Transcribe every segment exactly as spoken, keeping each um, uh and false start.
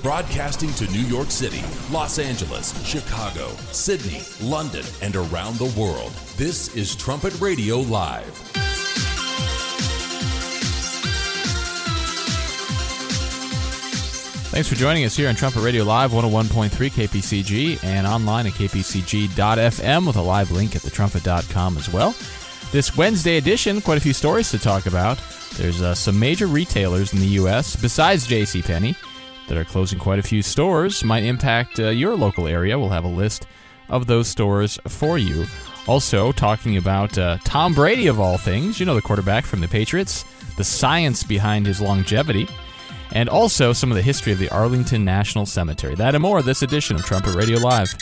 Broadcasting to New York City, Los Angeles, Chicago, Sydney, London, and around the world. This is Trumpet Radio Live. Thanks for joining us here on Trumpet Radio Live, one oh one point three K P C G, and online at K P C G dot F M with a live link at the trumpet dot com as well. This Wednesday edition, quite a few stories to talk about. There's uh, some major retailers in the U S, besides JCPenney, that are closing quite a few stores. Might impact uh, your local area. We'll have a list of those stores for you. Also, talking about uh, Tom Brady, of all things, you know, the quarterback from the Patriots, the science behind his longevity, and also some of the history of the Arlington National Cemetery. That and more this edition of Trumpet Radio Live.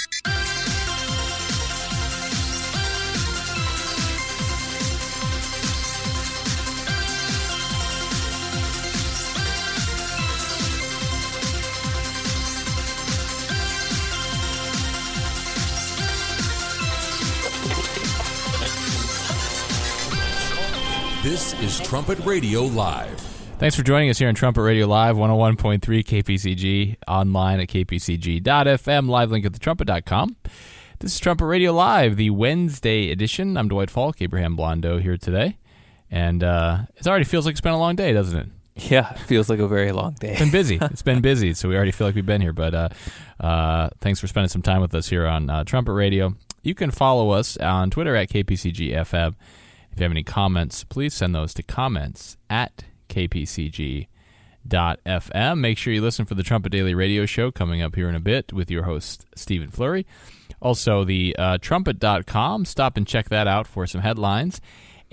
This is Trumpet Radio Live. Thanks for joining us here on Trumpet Radio Live, one oh one point three K P C G, online at K P C G dot F M, live link at the trumpet dot com. This is Trumpet Radio Live, the Wednesday edition. I'm Dwight Falk, Abraham Blondeau here today. And uh, it already feels like it's been a long day, doesn't it? Yeah, it feels like a very long day. It's been busy. It's been busy, so we already feel like we've been here. But uh, uh, thanks for spending some time with us here on uh, Trumpet Radio. You can follow us on Twitter at K P C G F M. If you have any comments, please send those to comments at K P C G dot F M. Make sure you listen for the Trumpet Daily Radio Show coming up here in a bit with your host, Stephen Fleury. Also, the uh, trumpet dot com. Stop and check that out for some headlines.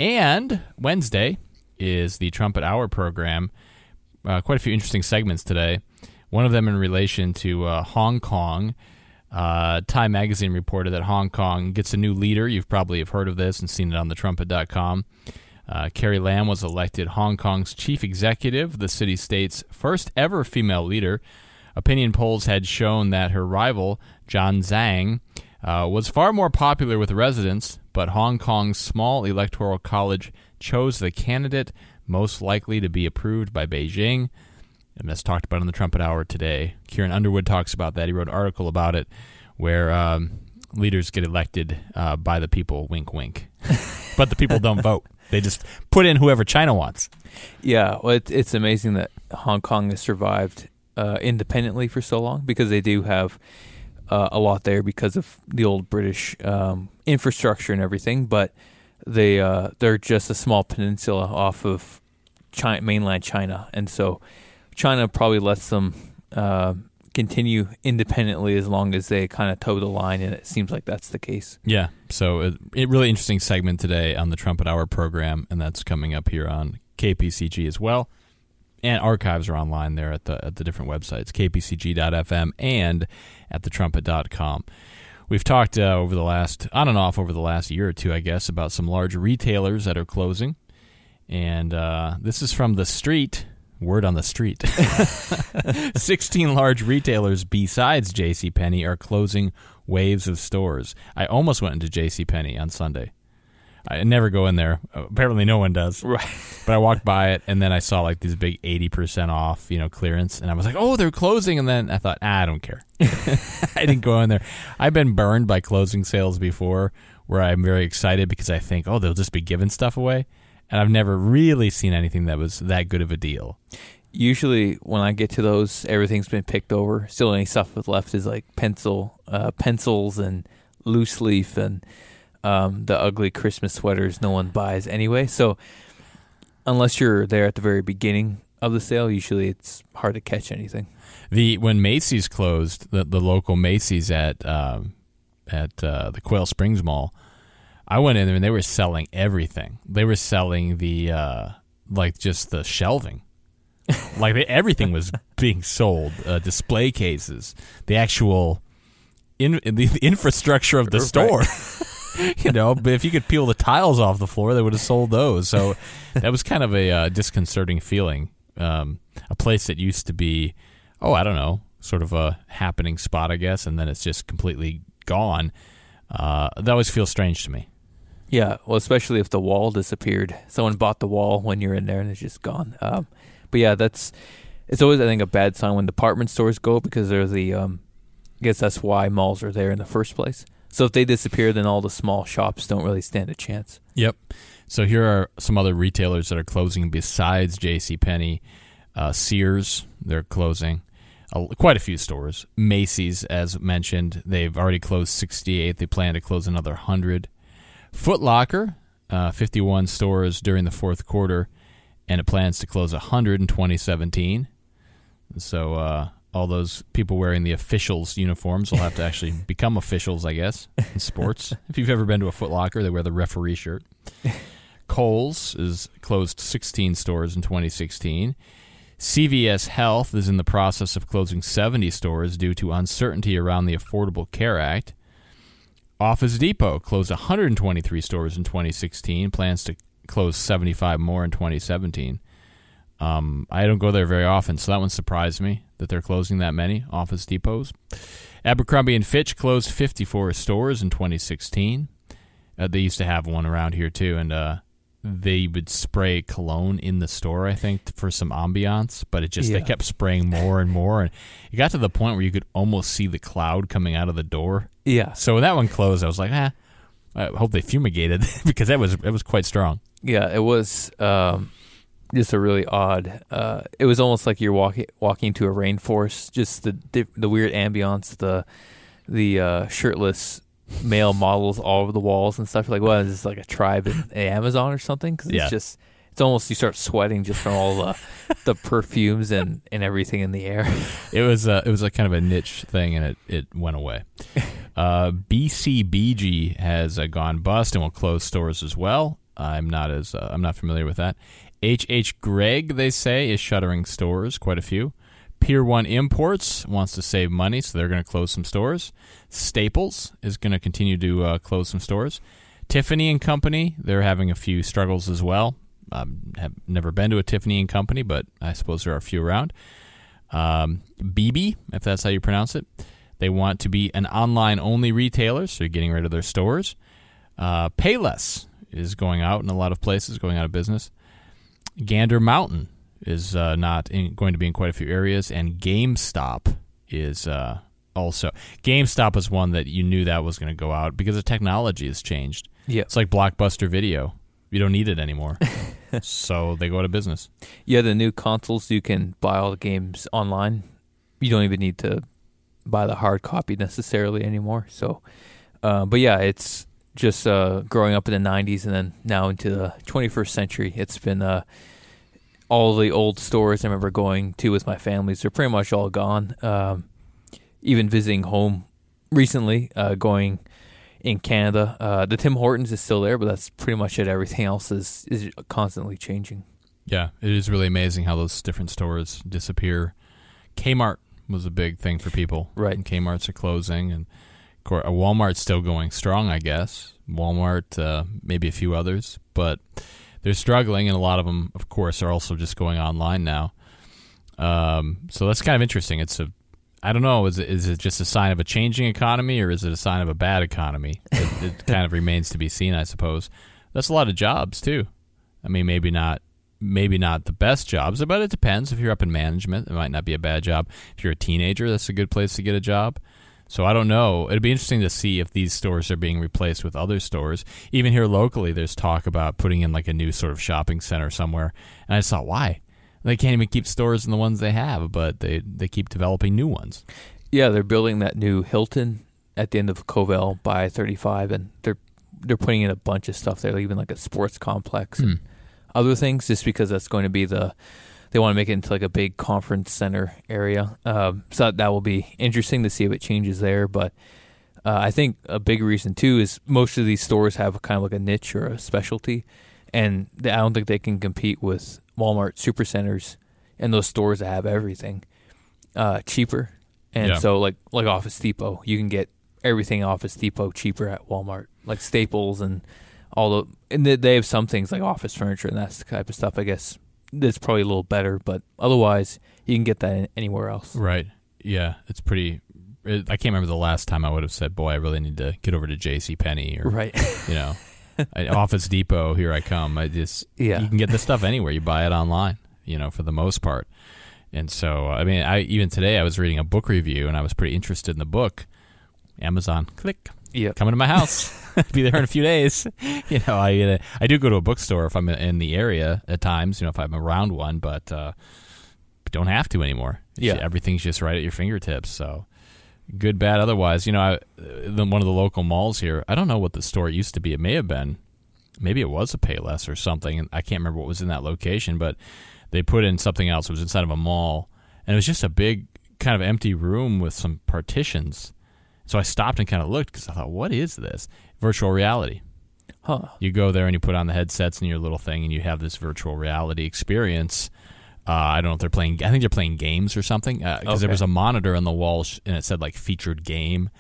And Wednesday is the Trumpet Hour program. Uh, quite a few interesting segments today. One of them in relation to uh, Hong Kong. Uh, Time Magazine reported that Hong Kong gets a new leader. You've probably have heard of this and seen it on the trumpet dot com. Uh, Carrie Lam was elected Hong Kong's chief executive, the city-state's first ever female leader. Opinion polls had shown that her rival, John Zhang, uh, was far more popular with residents, but Hong Kong's small electoral college chose the candidate most likely to be approved by Beijing. And that's talked about in the Trumpet Hour today. Kieran Underwood talks about that. He wrote an article about it where um, leaders get elected uh, by the people, wink, wink. But the people don't vote. They just put in whoever China wants. Yeah, well, it, it's amazing that Hong Kong has survived uh, independently for so long, because they do have uh, a lot there because of the old British um, infrastructure and everything, but they, uh, they're just a small peninsula off of China, mainland China, and so China probably lets them uh, continue independently as long as they kind of toe the line, and it seems like that's the case. Yeah, so a, a really interesting segment today on the Trumpet Hour program, and that's coming up here on K P C G as well. And archives are online there at the at the different websites, K P C G dot F M and at the trumpet dot com. We've talked uh, over the last, on and off over the last year or two, I guess, about some large retailers that are closing. And uh, this is from The Street. Word on the street. sixteen large retailers besides JCPenney are closing waves of stores. I almost went into JCPenney on Sunday. I never go in there. Apparently no one does. Right. But I walked by it, and then I saw like these big eighty percent off, you know, clearance. And I was like, oh, they're closing. And then I thought, ah, I don't care. I didn't go in there. I've been burned by closing sales before where I'm very excited because I think, oh, they'll just be giving stuff away. And I've never really seen anything that was that good of a deal. Usually when I get to those, everything's been picked over. Still any stuff that's left is like pencil, uh, pencils and loose leaf and um, the ugly Christmas sweaters no one buys anyway. So unless you're there at the very beginning of the sale, usually it's hard to catch anything. The When Macy's closed, the, the local Macy's at, um, at uh, the Quail Springs Mall, I went in there and they were selling everything. They were selling the, uh, like, just the shelving. Like, they, everything was being sold. Uh, display cases, the actual in, the, the infrastructure of the store. You know, but if you could peel the tiles off the floor, they would have sold those. So that was kind of a uh, disconcerting feeling. Um, a place that used to be, oh, I don't know, sort of a happening spot, I guess, and then it's just completely gone. Uh, that always feels strange to me. Yeah, well, especially if the wall disappeared. Someone bought the wall when you're in there and it's just gone. Um, but yeah, that's It's always, I think, a bad sign when department stores go because they're the, um, I guess that's why malls are there in the first place. So if they disappear, then all the small shops don't really stand a chance. Yep. So here are some other retailers that are closing besides JCPenney. Uh, Sears, they're closing. Uh, quite a few stores. Macy's, as mentioned, they've already closed sixty-eight. They plan to close another one hundred. Foot Locker, uh, fifty-one stores during the fourth quarter, and it plans to close one hundred in twenty seventeen. So uh, all those people wearing the officials uniforms will have to actually become officials, I guess, in sports. If you've ever been to a Foot Locker, they wear the referee shirt. Kohl's is closed sixteen stores in twenty sixteen. C V S Health is in the process of closing seventy stores due to uncertainty around the Affordable Care Act. Office Depot closed one hundred twenty-three stores in twenty sixteen, plans to close seventy-five more in twenty seventeen. Um, I don't go there very often, so that one surprised me that they're closing that many Office Depots. Abercrombie and Fitch closed fifty-four stores in twenty sixteen. Uh, they used to have one around here too, and uh, they would spray cologne in the store, I think, for some ambiance, but it just yeah. they kept spraying more and more, and it got to the point where you could almost see the cloud coming out of the door. Yeah. So when that one closed, I was like, ah, I hope they fumigated because that was it was quite strong. Yeah, it was um, just a really odd. Uh, it was almost like you're walking walking to a rainforest. Just the the weird ambiance, the the uh, shirtless male models all over the walls and stuff. You're like, what is this, like a tribe in the Amazon or something? Because yeah. it's just, it's almost, you start sweating just from all the the perfumes and, and everything in the air. It was uh, it was a kind of a niche thing, and it, it went away. Uh, B C B G has uh, gone bust and will close stores as well. I'm not as uh, I'm not familiar with that. H H Gregg, they say, is shuttering stores, quite a few. Pier one Imports wants to save money, so they're going to close some stores. Staples is going to continue to uh, close some stores. Tiffany and Company, they're having a few struggles as well. I um, have never been to a Tiffany and Company, but I suppose there are a few around. Um, B B, if that's how you pronounce it, they want to be an online-only retailer, so they're getting rid of their stores. Uh, Payless is going out in a lot of places, going out of business. Gander Mountain is uh, not in, going to be in quite a few areas, and GameStop is uh, also. GameStop was one that you knew that was going to go out because the technology has changed. Yeah, it's like Blockbuster Video. You don't need it anymore, so they go out of business. Yeah, the new consoles, you can buy all the games online. You don't even need to buy the hard copy necessarily anymore. So, uh, but yeah, it's just uh, growing up in the nineties and then now into the twenty-first century. It's been uh, all the old stores I remember going to with my families. They're pretty much all gone. Um, even visiting home recently, uh, going in Canada. Uh, the Tim Hortons is still there, but that's pretty much it. Everything else is, is constantly changing. Yeah, it is really amazing how those different stores disappear. Kmart was a big thing for people. Right. And Kmart's are closing, and Walmart's still going strong, I guess. Walmart, uh, maybe a few others, but they're struggling, and a lot of them, of course, are also just going online now. Um, so that's kind of interesting. It's a, I don't know, is it, is it just a sign of a changing economy, or is it a sign of a bad economy? It, it kind of remains to be seen, I suppose. That's a lot of jobs too. I mean, maybe not, maybe not the best jobs, but it depends. If you're up in management, it might not be a bad job. If you're a teenager, that's a good place to get a job. So I don't know. It'd be interesting to see if these stores are being replaced with other stores. Even here locally, there's talk about putting in like a new sort of shopping center somewhere. And I just thought, why? They can't even keep stores in the ones they have, but they, they keep developing new ones. Yeah, they're building that new Hilton at the end of Covell by thirty-five, and they're they're putting in a bunch of stuff there, even like a sports complex and hmm. other things, just because that's going to be the, they want to make it into like a big conference center area. Um, so that, that will be interesting to see if it changes there. But uh, I think a big reason too is most of these stores have kind of like a niche or a specialty, and they, I don't think they can compete with Walmart supercenters and those stores that have everything uh, cheaper. And yeah. so like like Office Depot, you can get everything Office Depot cheaper at Walmart, like Staples and all the, and they have some things like office furniture and that type of stuff, I guess. That's probably a little better, but otherwise you can get that anywhere else. Right. Yeah, it's pretty. It, I can't remember the last time I would have said, "Boy, I really need to get over to JCPenney," or right. You know, Office Depot. Here I come. I just yeah. You can get this stuff anywhere. You buy it online. You know, for the most part. And so, I mean, I even today I was reading a book review and I was pretty interested in the book. Amazon, click, Yep. coming to my house. Be there in a few days. You know, I uh, I do go to a bookstore if I'm in the area at times. You know, if I'm around one, but uh, don't have to anymore. It's, Yeah, everything's just right at your fingertips. So good, bad, otherwise. You know, I, the, one of the local malls here. I don't know what the store used to be. It may have been, maybe it was a Payless or something. And I can't remember what was in that location, but they put in something else. It was inside of a mall, and it was just a big kind of empty room with some partitions. So I stopped and kind of looked because I thought, what is this? Virtual reality. huh? You go there and you put on the headsets and your little thing, and you have this virtual reality experience. Uh, I don't know if they're playing. I think they're playing games or something. Because uh, Okay. there was a monitor on the wall, sh- and it said like featured game,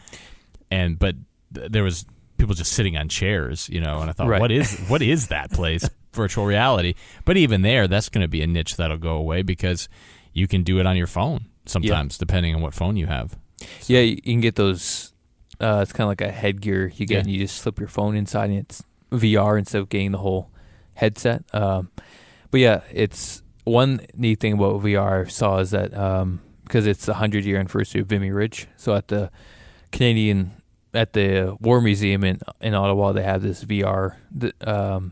and but th- there was people just sitting on chairs, you know. And I thought, Right. what is what is that place? Virtual reality. But even there, that's going to be a niche that'll go away because you can do it on your phone sometimes, depending on what phone you have. Yeah, you you can get those. Uh, it's kind of like a headgear you get, Yeah. and you just slip your phone inside, and it's V R instead of getting the whole headset. Um, but yeah, it's one neat thing about V R I saw is that um, because it's the hundred year anniversary of Vimy Ridge, so at the Canadian at the War Museum in in Ottawa, they have this V R th- um,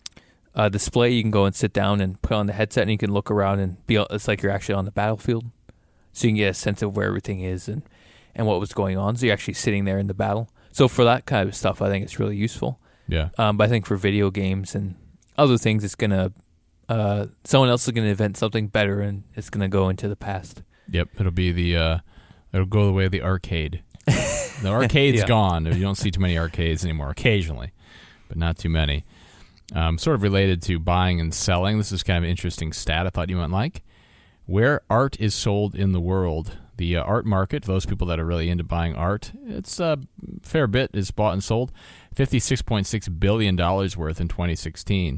uh, display. You can go and sit down and put on the headset, and you can look around and be. It's like you're actually on the battlefield, so you can get a sense of where everything is and. and what was going on. So you're actually sitting there in the battle. So for that kind of stuff, I think it's really useful. Yeah. Um, but I think for video games and other things, it's going to, uh, someone else is going to invent something better, and it's going to go into the past. Yep. It'll be the, uh, it'll go the way of the arcade. The arcade's Yeah. gone. You don't see too many arcades anymore, occasionally, but not too many. Um, sort of related to buying and selling. This is kind of an interesting stat I thought you might like. Where art is sold in the world. The uh, art market, those people that are really into buying art, it's a fair bit is bought and sold. fifty-six point six billion dollars worth in twenty sixteen.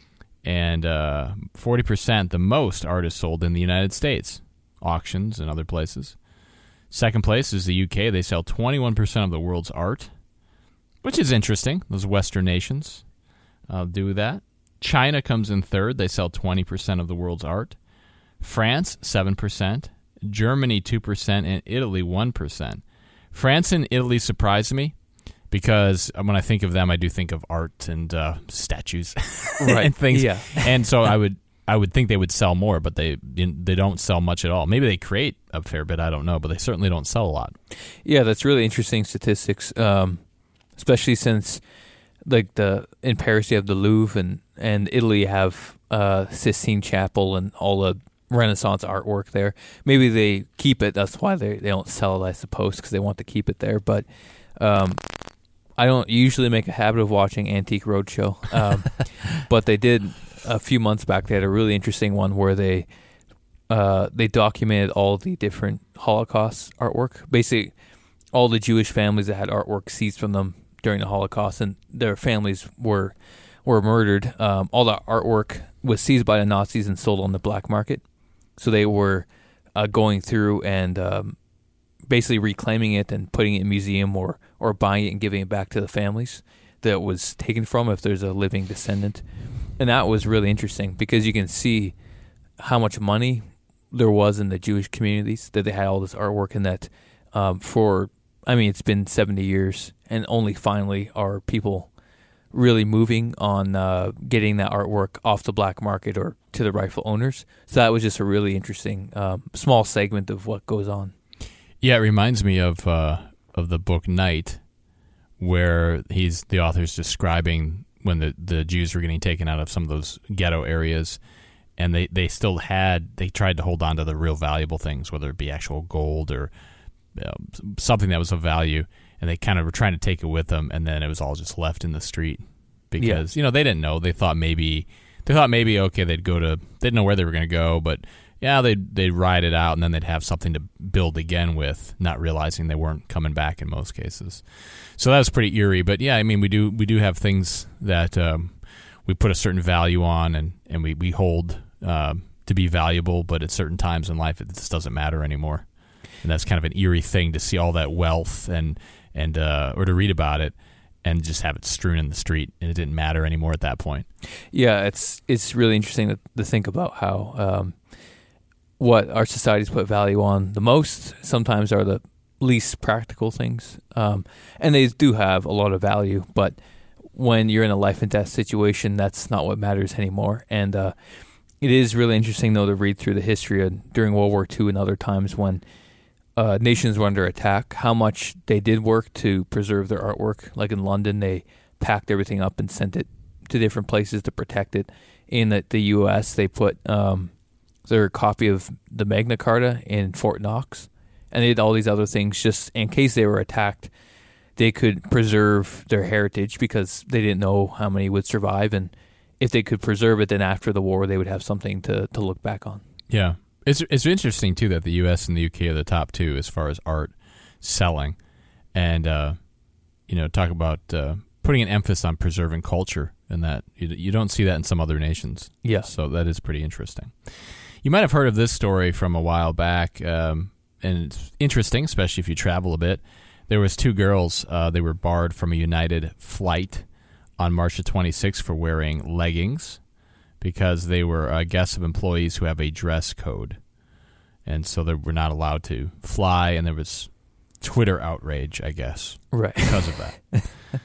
And uh, forty percent, the most art is sold in the United States, auctions and other places. Second place is the U K. They sell twenty-one percent of the world's art, which is interesting. Those Western nations uh, do that. China comes in third. They sell twenty percent of the world's art. France, seven percent. Germany, two percent, and Italy, one percent. France and Italy surprised me because when I think of them, I do think of art and uh, statues Right. and things. Yeah. And so I would I would think they would sell more, but they they don't sell much at all. Maybe they create a fair bit, I don't know, but they certainly don't sell a lot. Yeah, that's really interesting statistics, um, especially since like the in Paris you have the Louvre, and, and Italy you have uh, Sistine Chapel and all the Renaissance artwork there. Maybe they keep it. That's why they they don't sell it, I suppose, because they want to keep it there. But um, I don't usually make a habit of watching Antique Roadshow, um, but they did a few months back. They had a really interesting one where they uh, they documented all the different Holocaust artwork. Basically, all the Jewish families that had artwork seized from them during the Holocaust, and their families were were murdered. Um, all the artwork was seized by the Nazis and sold on the black market. So they were uh, going through and um, basically reclaiming it and putting it in a museum or, or buying it and giving it back to the families that it was taken from if there's a living descendant. And that was really interesting because you can see how much money there was in the Jewish communities that they had all this artwork, and that um, for, I mean, it's been seventy years, and only finally are people really moving on uh, getting that artwork off the black market or to the rightful owners. So that was just a really interesting um, small segment of what goes on. Yeah, it reminds me of uh, of the book Night, where he's the author's describing when the, the Jews were getting taken out of some of those ghetto areas, and they, they still had, they tried to hold on to the real valuable things, whether it be actual gold or uh, something that was of value, and they kind of were trying to take it with them, and then it was all just left in the street because, yeah. you know, they didn't know. They thought maybe, they thought maybe, okay, they'd go to, they didn't know where they were going to go, but yeah, they'd, they'd ride it out, and then they'd have something to build again with, not realizing they weren't coming back in most cases. So that was pretty eerie. But yeah, I mean, we do we do have things that um, we put a certain value on, and, and we, we hold uh, to be valuable, but at certain times in life, it just doesn't matter anymore. And that's kind of an eerie thing to see all that wealth and, and uh, or to read about it and just have it strewn in the street, and it didn't matter anymore at that point. Yeah, it's it's really interesting to, to think about how um, what our societies put value on the most sometimes are the least practical things. Um, and they do have a lot of value, but when you're in a life and death situation, that's not what matters anymore. And uh, it is really interesting, though, to read through the history of during World War Two and other times when uh, nations were under attack, how much they did work to preserve their artwork. Like in London, they packed everything up and sent it to different places to protect it. In the, the U S, they put um, their copy of the Magna Carta in Fort Knox, and they did all these other things just in case they were attacked. They could preserve their heritage because they didn't know how many would survive, and if they could preserve it, then after the war, they would have something to, to look back on. Yeah. It's it's interesting, too, that the U S and the U K are the top two as far as art selling. And, uh, you know, talk about uh, putting an emphasis on preserving culture, and that you, you don't see that in some other nations. Yeah. So that is pretty interesting. You might have heard of this story from a while back, um, and it's interesting, especially if you travel a bit. There was two girls. Uh, they were barred from a United flight on March the twenty-sixth for wearing leggings because they were uh, guests of employees who have a dress code. And so they were not allowed to fly, and there was Twitter outrage, I guess, right, because of that.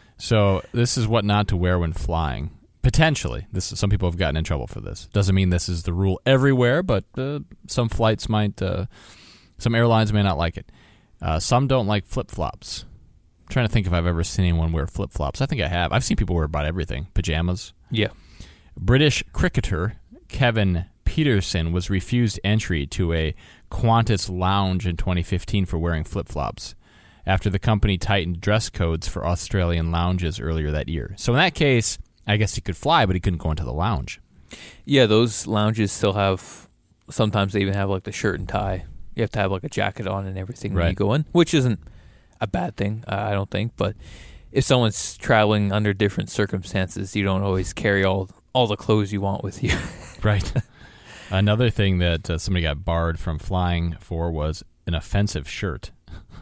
So this is what not to wear when flying. Potentially. This is, some people have gotten in trouble for this. Doesn't mean this is the rule everywhere, but uh, some flights might, uh, some airlines may not like it. Uh, some don't like flip-flops. I'm trying to think if I've ever seen anyone wear flip-flops. I think I have. I've seen people wear about everything. Pajamas. Yeah. British cricketer Kevin Peterson was refused entry to a Qantas lounge in twenty fifteen for wearing flip-flops after the company tightened dress codes for Australian lounges earlier that year. So in that case, I guess he could fly, but he couldn't go into the lounge. Yeah, those lounges still have, sometimes they even have like the shirt and tie. You have to have like a jacket on and everything when Right. you go in, which isn't a bad thing, uh, I don't think. But if someone's traveling under different circumstances, you don't always carry all all the clothes you want with you. Right. Another thing that uh, somebody got barred from flying for was an offensive shirt.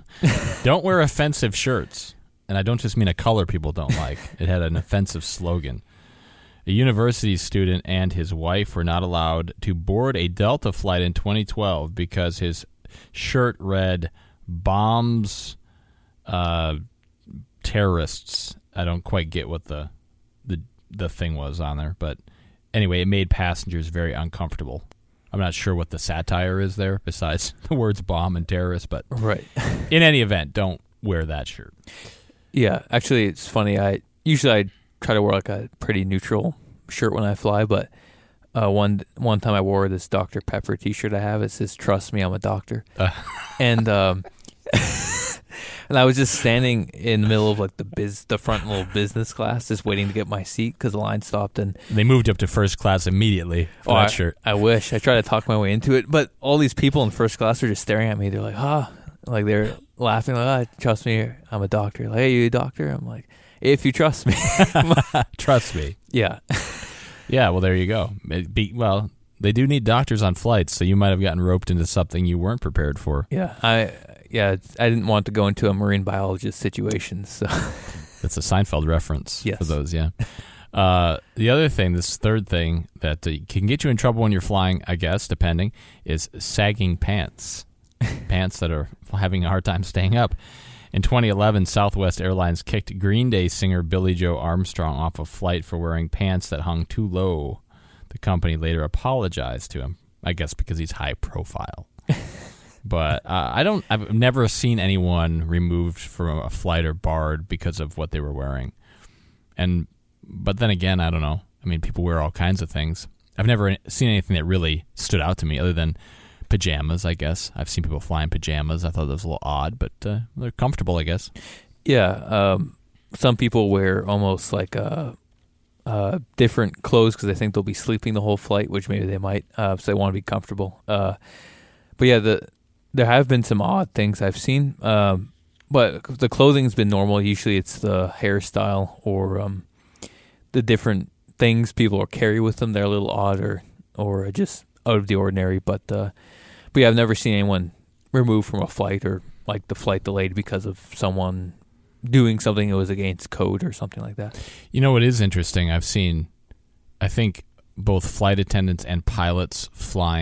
Don't wear offensive shirts. And I don't just mean a color people don't like. It had an offensive slogan. A university student and his wife were not allowed to board a Delta flight in twenty twelve because his shirt read, "Bombs, uh, terrorists." I don't quite get what the, the the thing was on there. But anyway, it made passengers very uncomfortable. I'm not sure what the satire is there besides the words bomb and terrorist. But Right. in any event, don't wear that shirt. Yeah, actually, it's funny. I usually I try to wear like a pretty neutral shirt when I fly, but uh, one one time I wore this Doctor Pepper T-shirt I have. It says "Trust me, I'm a doctor," uh. and um, and I was just standing in the middle of like the biz, the front little business class, just waiting to get my seat because the line stopped, and they moved up to first class immediately for oh, that I, shirt. I wish I tried to talk my way into it, but all these people in first class are just staring at me. They're like, "Ah." Like they're laughing, like, oh, trust me, I'm a doctor. Like, hey, you a doctor? I'm like, if you trust me. Trust me. Yeah. Yeah, well, there you go. It be, well, they do need doctors on flights, so you might have gotten roped into something you weren't prepared for. Yeah, I yeah, I didn't want to go into a marine biologist situation. So That's a Seinfeld reference yes. for those, yeah. Uh, the other thing, this third thing that uh, can get you in trouble when you're flying, I guess, depending, is sagging pants. Pants that are having a hard time staying up. In twenty eleven, Southwest Airlines kicked Green Day singer Billie Joe Armstrong off a flight for wearing pants that hung too low. The company later apologized to him, I guess because he's high profile. But uh, I don't. I've never seen anyone removed from a flight or barred because of what they were wearing. And but then again, I don't know. I mean, people wear all kinds of things. I've never seen anything that really stood out to me other than pajamas, I guess. I've seen people fly in pajamas. I thought that was a little odd, but uh, they're comfortable, I guess. Yeah, um, some people wear almost like uh, uh, different clothes because they think they'll be sleeping the whole flight, which maybe they might, uh, so they want to be comfortable. Uh, but yeah, the there have been some odd things I've seen, um, but the clothing's been normal. Usually it's the hairstyle or um, the different things people carry with them. They're a little odd or, or just out of the ordinary, but uh, But yeah, I've never seen anyone removed from a flight or like the flight delayed because of someone doing something that was against code or something like that. You know what is interesting? I've seen, I think, both flight attendants and pilots flying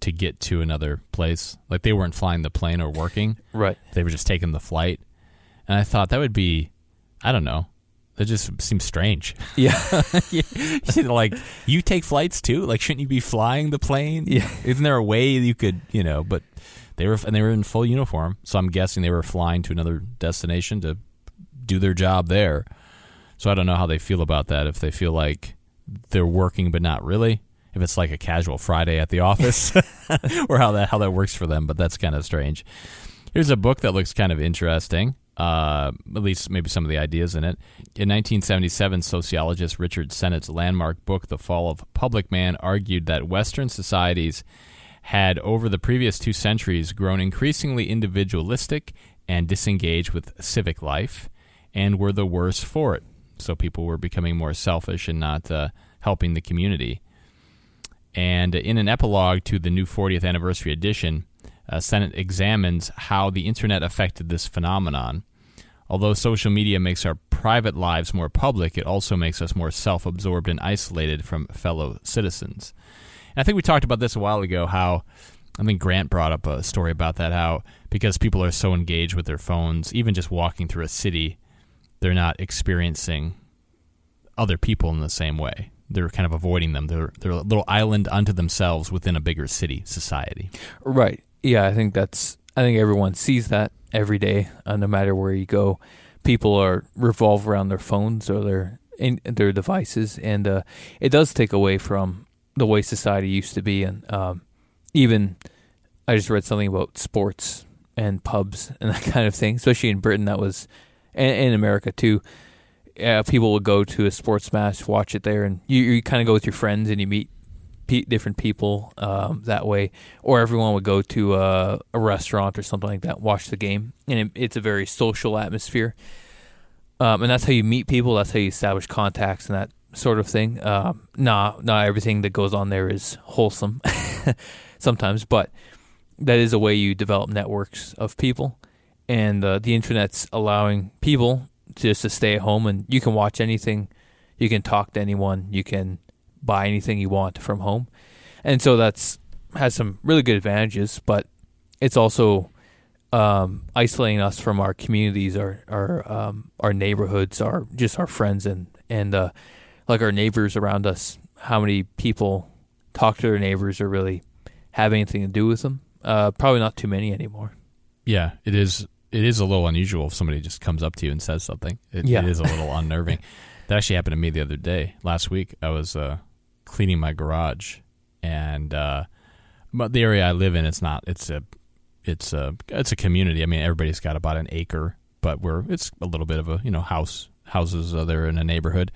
to get to another place. Like they weren't flying the plane or working. Right. They were just taking the flight. And I thought that would be, I don't know, that just seems strange. Yeah. You know, like, you take flights too? Like, shouldn't you be flying the plane? Yeah. Isn't there a way you could, you know, but they were, and they were in full uniform. So I'm guessing they were flying to another destination to do their job there. So I don't know how they feel about that. If they feel like they're working but not really. If it's like a casual Friday at the office, or how that how that works for them. But that's kind of strange. Here's a book that looks kind of interesting. Uh, at least maybe some of the ideas in it. In nineteen seventy-seven, sociologist Richard Sennett's landmark book, The Fall of Public Man, argued that Western societies had, over the previous two centuries, grown increasingly individualistic and disengaged with civic life, and were the worse for it. So people were becoming more selfish and not uh, helping the community. And in an epilogue to the new fortieth anniversary edition, uh, Sennett examines how the internet affected this phenomenon. Although social media makes our private lives more public, it also makes us more self-absorbed and isolated from fellow citizens. And I think we talked about this a while ago, how I think Grant brought up a story about that, how because people are so engaged with their phones, even just walking through a city, they're not experiencing other people in the same way. They're kind of avoiding them. They're they're a little island unto themselves within a bigger city society. Right. Yeah, I think that's. I think everyone sees that every day, uh, no matter where you go. People are revolve around their phones or their in, their devices, and uh, it does take away from the way society used to be. And um, even I just read something about sports and pubs and that kind of thing, especially in Britain. That was, and in America too. Uh, people would go to a sports match, watch it there, and you, you kind of go with your friends and you meet pe- different people um, that way. Or everyone would go to uh, a restaurant or something like that, watch the game, and it, it's a very social atmosphere. Um, and that's how you meet people. That's how you establish contacts and that sort of thing. Um, nah, not everything that goes on there is wholesome sometimes, but that is a way you develop networks of people. And uh, the internet's allowing people just to stay at home, and you can watch anything, you can talk to anyone, you can buy anything you want from home. And so that's has some really good advantages, but it's also um, isolating us from our communities, our our um, our neighborhoods, our just our friends, and and uh, like our neighbors around us. How many people talk to their neighbors or really have anything to do with them? Uh, probably not too many anymore. Yeah, it is. It is a little unusual if somebody just comes up to you and says something. It, Yeah. it is a little unnerving. That actually happened to me the other day. Last week, I was uh, cleaning my garage, and uh, but the area I live in, it's not. It's a, it's a, it's a community. I mean, everybody's got about an acre, but we're it's a little bit of a you know house houses uh, there in a neighborhood.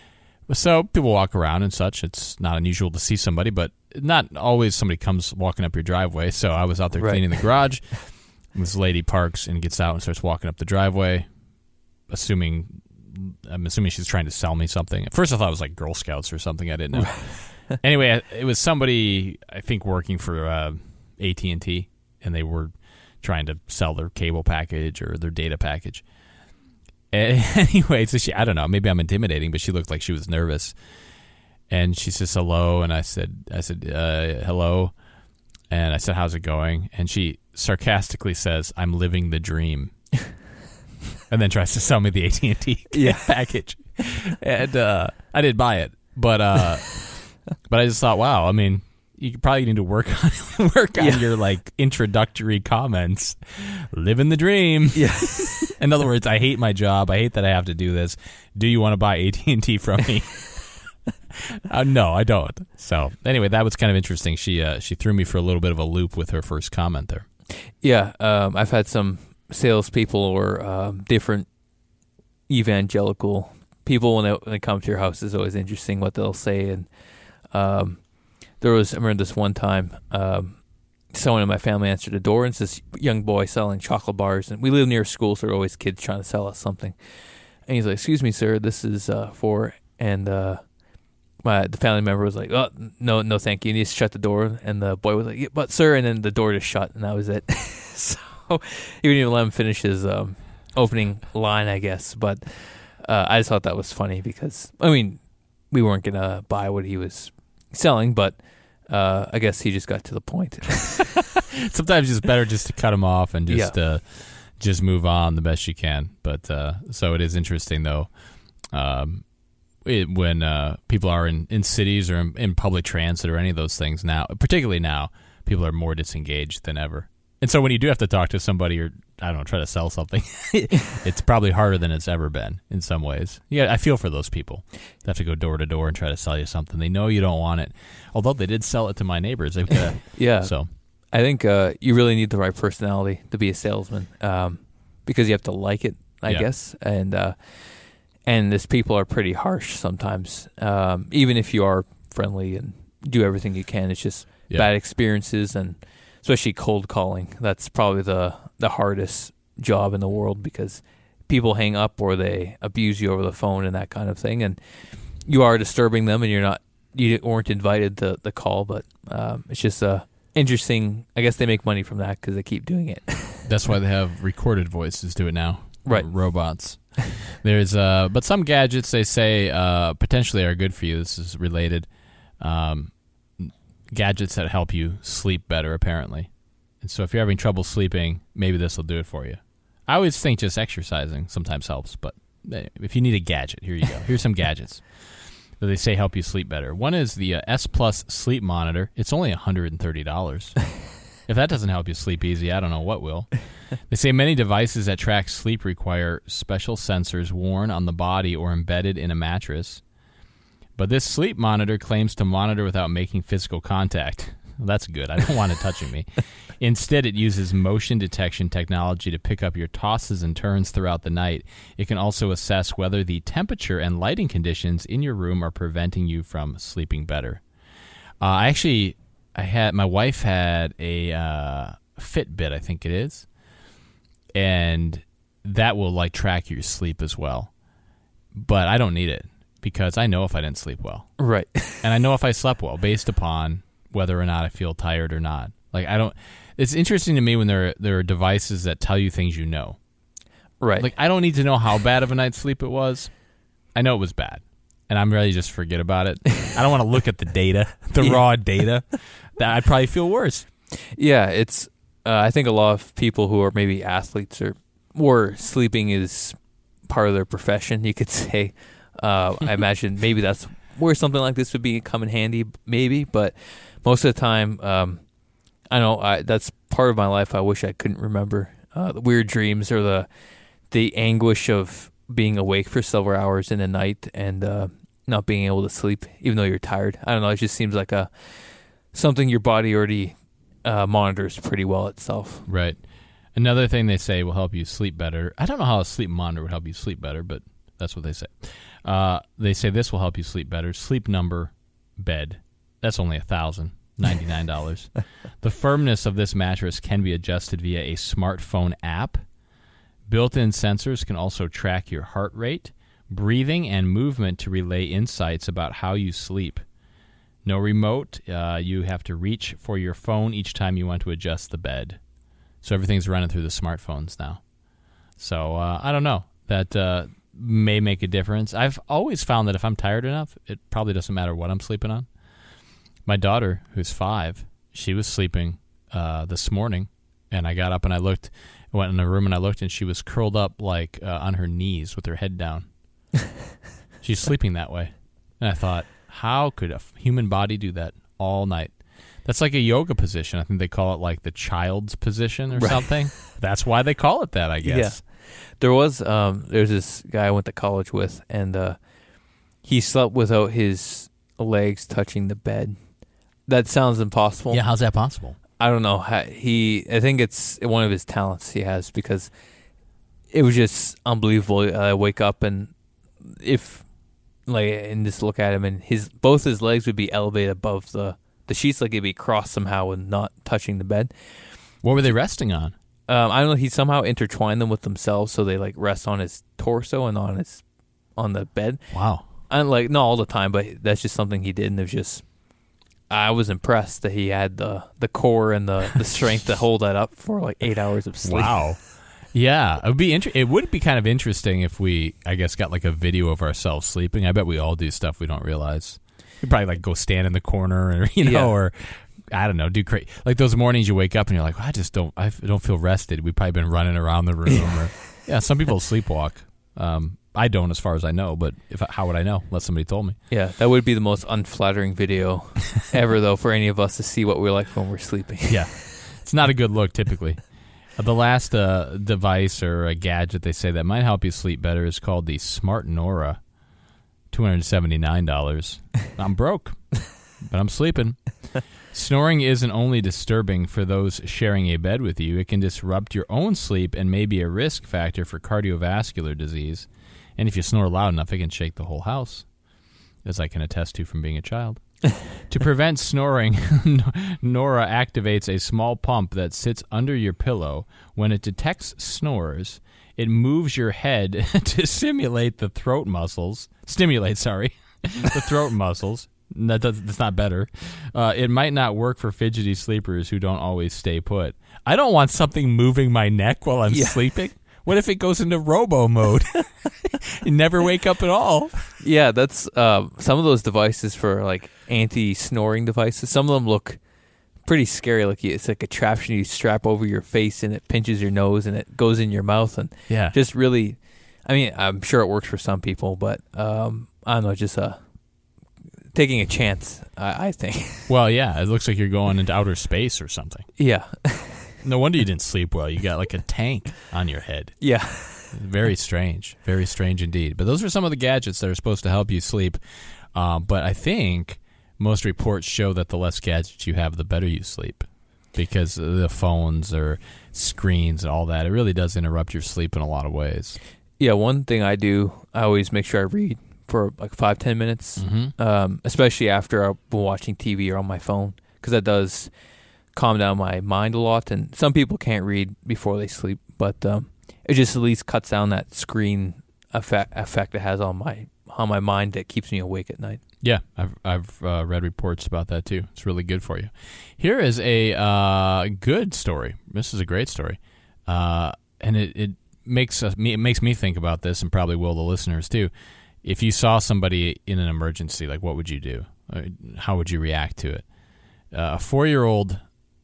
So people walk around and such. It's not unusual to see somebody, but not always somebody comes walking up your driveway. So I was out there Right. cleaning the garage. This lady parks and gets out and starts walking up the driveway, assuming I'm assuming she's trying to sell me something. At first, I thought it was like Girl Scouts or something. I didn't know. Anyway, it was somebody I think working for uh, A T and T, and they were trying to sell their cable package or their data package. Anyway, so she I don't know. Maybe I'm intimidating, but she looked like she was nervous, and she says hello, and I said I said uh, hello, and I said how's it going, and she sarcastically says, "I'm living the dream," and then tries to sell me the A T and T Yeah. package, and uh, I didn't buy it, but uh, but I just thought, wow, I mean, you probably need to work on work on Yeah. your like introductory comments, living the dream. Yeah. In other words, I hate my job. I hate that I have to do this. Do you want to buy A T and T from me? Uh, no, I don't. So anyway, that was kind of interesting. She uh, she threw me for a little bit of a loop with her first comment there. Yeah, um, I've had some salespeople or um, different evangelical people when they, when they come to your house. It's always interesting what they'll say. And um, there was, I remember this one time, um, someone in my family answered the door, and it's this young boy selling chocolate bars. And we live near a school, so there are always kids trying to sell us something. And he's like, "Excuse me, sir, this is uh, for," and uh, my the family member was like, "Oh, no, no, thank you." And he just shut the door, and the boy was like, "Yeah, but sir," and then the door just shut, and that was it. So he wouldn't even let him finish his um, opening line, I guess. But uh, I just thought that was funny because, I mean, we weren't gonna buy what he was selling, but uh, I guess he just got to the point. Sometimes it's better just to cut them off and just Yeah. uh, just move on the best you can. But uh, so it is interesting though, um, it, when uh, people are in, in cities or in, in public transit or any of those things now, particularly now, people are more disengaged than ever. And so when you do have to talk to somebody or, I don't know, try to sell something, it's probably harder than it's ever been in some ways. Yeah, I feel for those people. They have to go door to door and try to sell you something. They know you don't want it. Although they did sell it to my neighbors. They've got, Yeah. So I think uh, you really need the right personality to be a salesman, um, because you have to like it, I Yeah. guess. And uh, and these people are pretty harsh sometimes. Um, even if you are friendly and do everything you can, it's just Yeah. bad experiences, and especially cold calling. That's probably the, the hardest job in the world, because people hang up or they abuse you over the phone and that kind of thing. And you are disturbing them, and you're not, you weren't invited to the call, but um, it's just uh, interesting. I guess they make money from that because they keep doing it. that's why they have recorded voices do it now. Right. Robots. There's, uh, but some gadgets they say uh, potentially are good for you. This is related. Um, gadgets that help you sleep better, apparently. And so if you're having trouble sleeping, maybe this will do it for you. I always think just exercising sometimes helps, but if you need a gadget, here you go. Here's some gadgets that they say help you sleep better. One is the uh, S Plus Sleep Monitor. It's only one hundred thirty dollars. If that doesn't help you sleep easy, I don't know what will. They say many devices that track sleep require special sensors worn on the body or embedded in a mattress. But this sleep monitor claims to monitor without making physical contact. Well, that's good. I don't want it touching me. Instead, it uses motion detection technology to pick up your tosses and turns throughout the night. It can also assess whether the temperature and lighting conditions in your room are preventing you from sleeping better. Uh, I actually, I had my wife had a uh, Fitbit, I think it is, and that will like track your sleep as well. But I don't need it because I know if I didn't sleep well. Right. And I know if I slept well based upon whether or not I feel tired or not. Like I don't. It's interesting to me when there are, there are devices that tell you things you know. Right. Like I don't need to know how bad of a night's sleep it was. I know it was bad, and I'm ready to just forget about it. I don't want to look at the data, the Yeah. raw data. That I'd probably feel worse. Yeah, it's. Uh, I think a lot of people who are maybe athletes or or sleeping is part of their profession, you could say. Uh, I imagine maybe that's where something like this would be come in handy, maybe. But most of the time, um, I know I, that's part of my life I wish I couldn't remember. Uh, the weird dreams or the the anguish of being awake for several hours in the night and uh, not being able to sleep, even though you're tired. I don't know. It just seems like a something your body already uh, monitors pretty well itself. Right. Another thing they say will help you sleep better. I don't know how a sleep monitor would help you sleep better, but that's what they say. Uh, they say this will help you sleep better. Sleep Number bed. That's only one thousand ninety-nine dollars. The firmness of this mattress can be adjusted via a smartphone app. Built-in sensors can also track your heart rate, breathing, and movement to relay insights about how you sleep. No remote. Uh, you have to reach for your phone each time you want to adjust the bed. So everything's running through the smartphones now. So uh, I don't know. That uh, may make a difference. I've always found that if I'm tired enough, it probably doesn't matter what I'm sleeping on. My daughter, who's five, she was sleeping uh, this morning, and I got up and I looked, went in the room and I looked, and she was curled up like uh, on her knees with her head down. She's sleeping that way. And I thought, how could a f- human body do that all night? That's like a yoga position. I think they call it like the child's position or Right. something. That's why they call it that, I guess. Yeah. There was um, there's this guy I went to college with, and uh, he slept without his legs touching the bed. That sounds impossible. Yeah, how's that possible? I don't know. how- He, I think it's one of his talents he has because it was just unbelievable. I wake up and if like and just look at him, and his both his legs would be elevated above the the sheets, like it'd be crossed somehow and not touching the bed. What were they resting on? Um, I don't know. He somehow intertwined them with themselves, so they like rest on his torso and on his on the bed. Wow. And like not all the time, but that's just something he did, and it was just. I was impressed that he had the, the core and the, the strength to hold that up for like eight hours of sleep. Wow. Yeah, it would be inter- It would be kind of interesting if we, I guess, got like a video of ourselves sleeping. I bet we all do stuff we don't realize. You probably like go stand in the corner, or you know, Yeah. or I don't know, do crazy. Like those mornings you wake up and you're like, I just don't, I don't feel rested. We've probably been running around the room. Or, yeah, some people sleepwalk. Um, I don't, as far as I know, but if how would I know? Unless somebody told me. Yeah, that would be the most unflattering video ever, though, for any of us to see what we're like when we're sleeping. Yeah, it's not a good look typically. Uh, the last uh, device or a gadget they say that might help you sleep better is called the Smart Nora. two hundred seventy-nine dollars. I'm broke, but I'm sleeping. Snoring isn't only disturbing for those sharing a bed with you, it can disrupt your own sleep and may be a risk factor for cardiovascular disease. And if you snore loud enough, it can shake the whole house, as I can attest to from being a child. To prevent snoring, Nora activates a small pump that sits under your pillow. When it detects snores, it moves your head to simulate the throat muscles. Stimulate, sorry, the throat muscles. That does, that's not better. Uh, it might not work for fidgety sleepers who don't always stay put. I don't want something moving my neck while I'm Yeah. sleeping. What if it goes into robo mode? You never wake up at all. Yeah, that's uh, some of those devices for like anti-snoring devices. Some of them look pretty scary. Like it's like a contraption you strap over your face and it pinches your nose and it goes in your mouth and Yeah. just really. I mean, I'm sure it works for some people, but um, I don't know, just uh, taking a chance. I, I think. Well, yeah, it looks like you're going into outer space or something. Yeah, No wonder you didn't sleep well. You got like a tank on your head. yeah. Very strange. Very strange indeed. But those are some of the gadgets that are supposed to help you sleep. Uh, but I think most reports show that the less gadgets you have, the better you sleep. Because the phones or screens and all that, it really does interrupt your sleep in a lot of ways. Yeah, one thing I do, I always make sure I read for like five, ten minutes, Mm-hmm. um, especially after I've been watching T V or on my phone, because that does calm down my mind a lot. And some people can't read before they sleep, but um, it just at least cuts down that screen effect, effect it has on my on my mind that keeps me awake at night. Yeah, I've I've uh, read reports about that too. It's really good for you. Here is a uh, good story. This is a great story, uh, and it, it makes us, me, it makes me think about this, and probably will the listeners too. If you saw somebody in an emergency, like what would you do? Uh, How would you react to it? Uh, a four-year-old,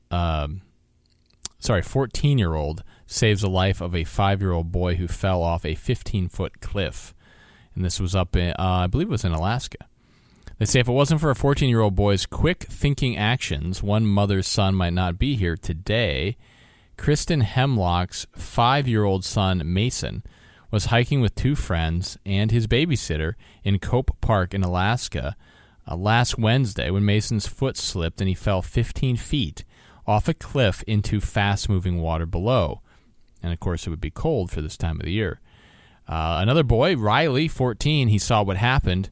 um, sorry, fourteen-year-old saves the life of a five-year-old boy who fell off a fifteen-foot cliff, and this was up in, uh, I believe it was in Alaska. They say if it wasn't for a fourteen-year-old boy's quick thinking actions, one mother's son might not be here today. Kristen Hemlock's five-year-old son, Mason, was hiking with two friends and his babysitter in Cope Park in Alaska uh, last Wednesday when Mason's foot slipped and he fell fifteen feet off a cliff into fast-moving water below. And, of course, it would be cold for this time of the year. Uh, another boy, Riley, fourteen, he saw what happened.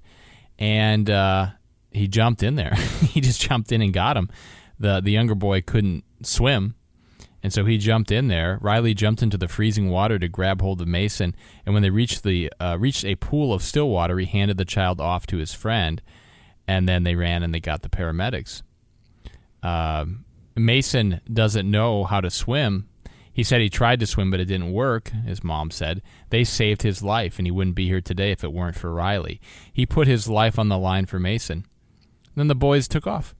And uh, he jumped in there. He just jumped in and got him. The the younger boy couldn't swim, and so he jumped in there. Riley jumped into the freezing water to grab hold of Mason, and when they reached the uh, reached a pool of still water, he handed the child off to his friend, and then they ran and they got the paramedics. Uh, Mason doesn't know how to swim. He said he tried to swim, but it didn't work, his mom said. They saved his life, and he wouldn't be here today if it weren't for Riley. He put his life on the line for Mason. Then the boys took off.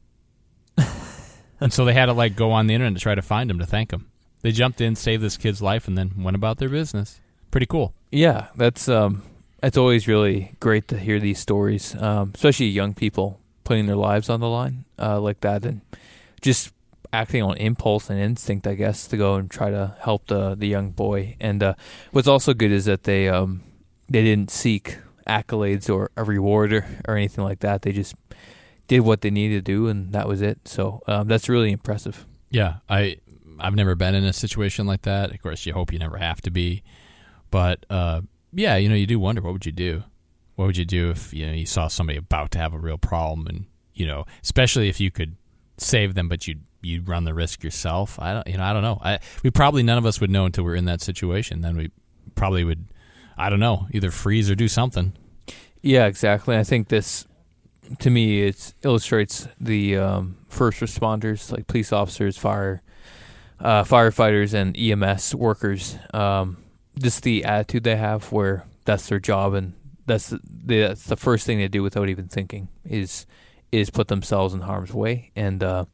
And so they had to like go on the internet to try to find him, to thank him. They jumped in, saved this kid's life, and then went about their business. Pretty cool. Yeah, that's um, it's always really great to hear these stories, um, especially young people putting their lives on the line uh, like that, and just acting on impulse and instinct, I guess, to go and try to help the the young boy. And uh, what's also good is that they um, they didn't seek accolades or a reward or, or anything like that. They just did what they needed to do, and that was it. So um, that's really impressive. Yeah, I I've never been in a situation like that. Of course, you hope you never have to be, but uh, yeah, you know, you do wonder, what would you do? What would you do if you know you saw somebody about to have a real problem, and you know, especially if you could save them, but you you run the risk yourself. I don't, you know, I don't know. I we probably none of us would know until we're in that situation. Then we probably would, I don't know, either freeze or do something. Yeah, exactly. I think this, to me, it illustrates the um, first responders, like police officers, fire, uh, firefighters, and E M S workers. Um, just the attitude they have, where that's their job, and that's the, that's the first thing they do without even thinking is is put themselves in harm's way. And uh,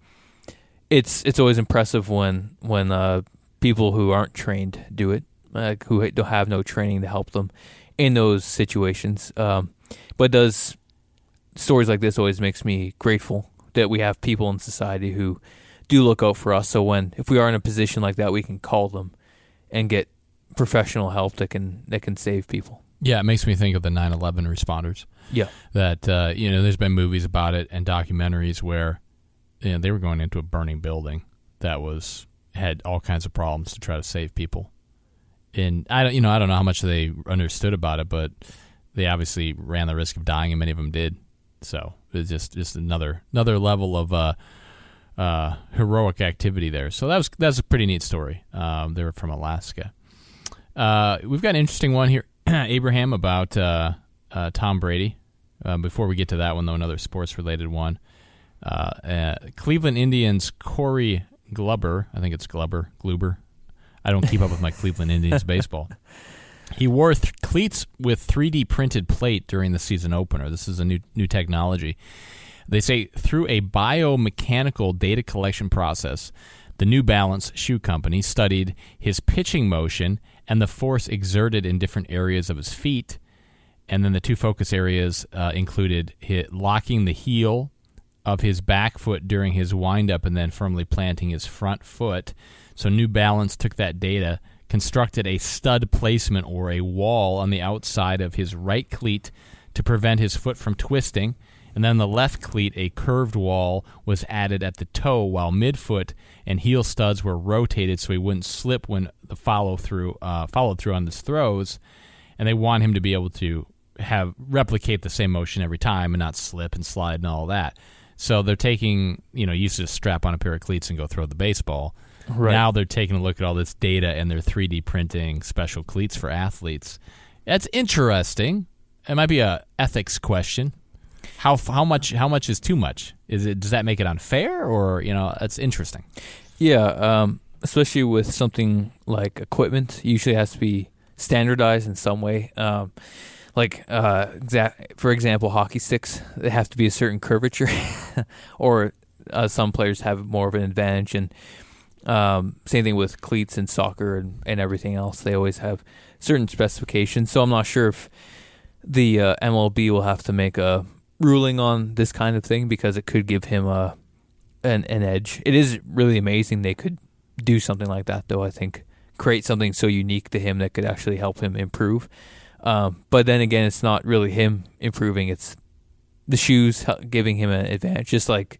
it's it's always impressive when when uh, people who aren't trained do it, uh, who don't have no training to help them in those situations. Um, but does stories like this always makes me grateful that we have people in society who do look out for us. So when if we are in a position like that, we can call them and get professional help that can that can save people. Yeah, it makes me think of the nine eleven responders. Yeah, that uh, you know, there's been movies about it and documentaries where you know, they were going into a burning building that was had all kinds of problems to try to save people. And I don't, you know, I don't know how much they understood about it, but they obviously ran the risk of dying, and many of them did. So it's just just another another level of uh, uh, heroic activity there. So that was that's a pretty neat story. Um, they were from Alaska. Uh, we've got an interesting one here, Abraham, about uh, uh, Tom Brady. Uh, before we get to that one, though, another sports-related one. Uh, uh, Cleveland Indians' Corey Glubber, I think it's Glubber, Gluber. I don't keep up with my Cleveland Indians baseball. He wore th- cleats with three D printed plate during the season opener. This is a new new technology. They say through a biomechanical data collection process, the New Balance shoe company studied his pitching motion and the force exerted in different areas of his feet. And then the two focus areas uh, included hit, locking the heel of his back foot during his windup and then firmly planting his front foot. So New Balance took that data, constructed a stud placement or a wall on the outside of his right cleat to prevent his foot from twisting. And then the left cleat, a curved wall, was added at the toe while midfoot and heel studs were rotated so he wouldn't slip when the follow through uh, followed through on his throws. And they want him to be able to have replicate the same motion every time and not slip and slide and all that. So they're taking, you know, you used to just strap on a pair of cleats and go throw the baseball. Right. Now they're taking a look at all this data and they're three D printing special cleats for athletes. That's interesting. It might be a ethics question. How how much how much is too much? Is it does that make it unfair, or you know, that's interesting? Yeah, um, especially with something like equipment, usually has to be standardized in some way. Um, like uh, exa- for example, hockey sticks, they have to be a certain curvature, or uh, some players have more of an advantage. And um, same thing with cleats in soccer and, and everything else. They always have certain specifications. So I'm not sure if the uh, M L B will have to make a ruling on this kind of thing because it could give him a an, an edge. It is really amazing they could do something like that, though. I think create something so unique to him that could actually help him improve. Um, but then again, it's not really him improving; it's the shoes giving him an advantage. Just like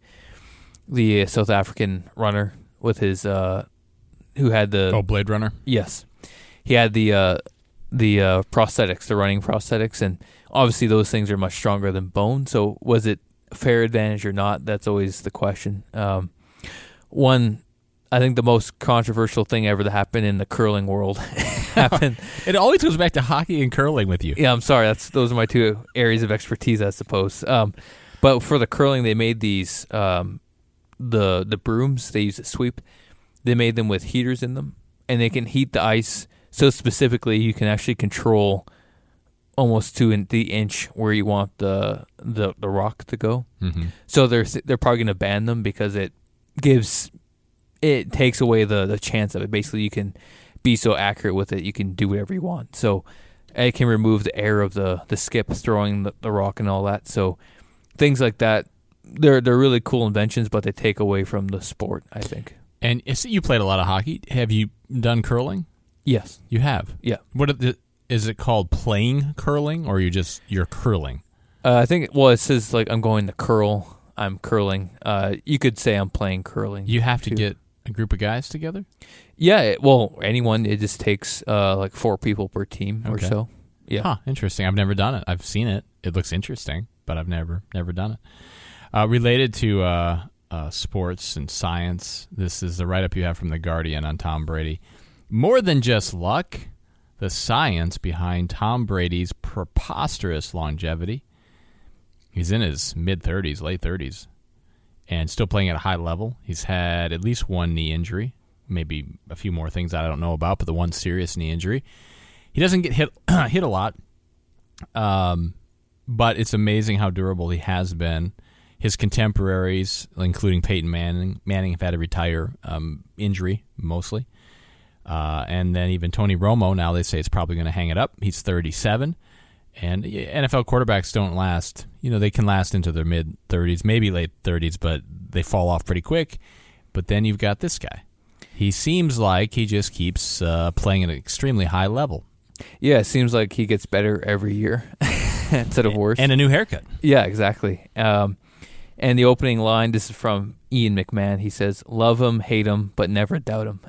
the South African runner with his uh, who had the oh Blade Runner. Yes, he had the uh, the uh, prosthetics, the running prosthetics, and obviously those things are much stronger than bone. So was it a fair advantage or not? That's always the question. Um, one, I think the most controversial thing ever that happened in the curling world happened. It always goes back to hockey and curling with you. Yeah, I'm sorry. That's those are my two areas of expertise, I suppose. Um, but for the curling, they made these um, the the brooms they use to sweep. They made them with heaters in them, and they can heat the ice so specifically you can actually control almost to in the inch where you want the the, the rock to go. Mm-hmm. So they're they're probably going to ban them because it gives it takes away the, the chance of it. Basically, you can be so accurate with it, you can do whatever you want. So it can remove the air of the, the skip throwing the, the rock and all that. So things like that, they're they're really cool inventions, but they take away from the sport, I think. And so you played a lot of hockey. Have you done curling? Yes, you have. Yeah. What are the, is it called? Playing curling, or you just you're curling? Uh, I think. Well, it says like I'm going to curl. I'm curling. Uh, you could say I'm playing curling. You have to too. get a group of guys together. Yeah. It, well, anyone. It just takes uh, like four people per team okay. or so. Yeah. Huh. Interesting. I've never done it. I've seen it. It looks interesting, but I've never never done it. Uh, related to uh, uh, sports and science, this is the write-up you have from The Guardian on Tom Brady. More than just luck, the science behind Tom Brady's preposterous longevity. He's in his mid-thirties, late thirties, and still playing at a high level. He's had at least one knee injury, maybe a few more things I don't know about, but the one serious knee injury. He doesn't get hit hit a lot, um, but it's amazing how durable he has been. his contemporaries, including Peyton Manning, Manning have had to retire um, injury mostly. Uh, and then even Tony Romo, now they say it's probably going to hang it up. He's thirty-seven. And N F L quarterbacks don't last. You know, they can last into their mid-thirties, maybe late thirties, but they fall off pretty quick. But then you've got this guy. He seems like he just keeps uh, playing at an extremely high level. Yeah, it seems like he gets better every year instead of worse. And a new haircut. Yeah, exactly. Um, and the opening line, this is from Ian McMahon. He says, "Love him, hate him, but never doubt him."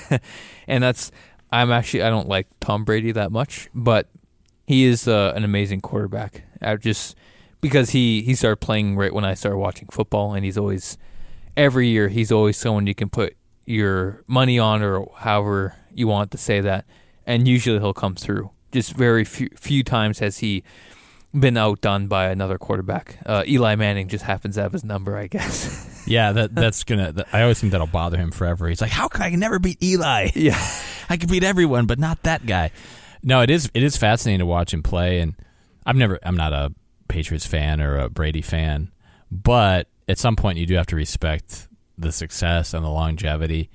And that's, I'm actually, I don't like Tom Brady that much, but he is uh, an amazing quarterback. I just because he, he started playing right when I started watching football, and he's always, every year, he's always someone you can put your money on, or however you want to say that, and usually he'll come through. Just very few, few times has he been outdone by another quarterback. Uh, Eli Manning just happens to have his number, I guess. Yeah, that that's gonna. That, I always think that'll bother him forever. He's like, "How can I never beat Eli? Yeah, I can beat everyone, but not that guy." No, it is it is fascinating to watch him play, and I've never. I'm not a Patriots fan or a Brady fan, but at some point you do have to respect the success and the longevity.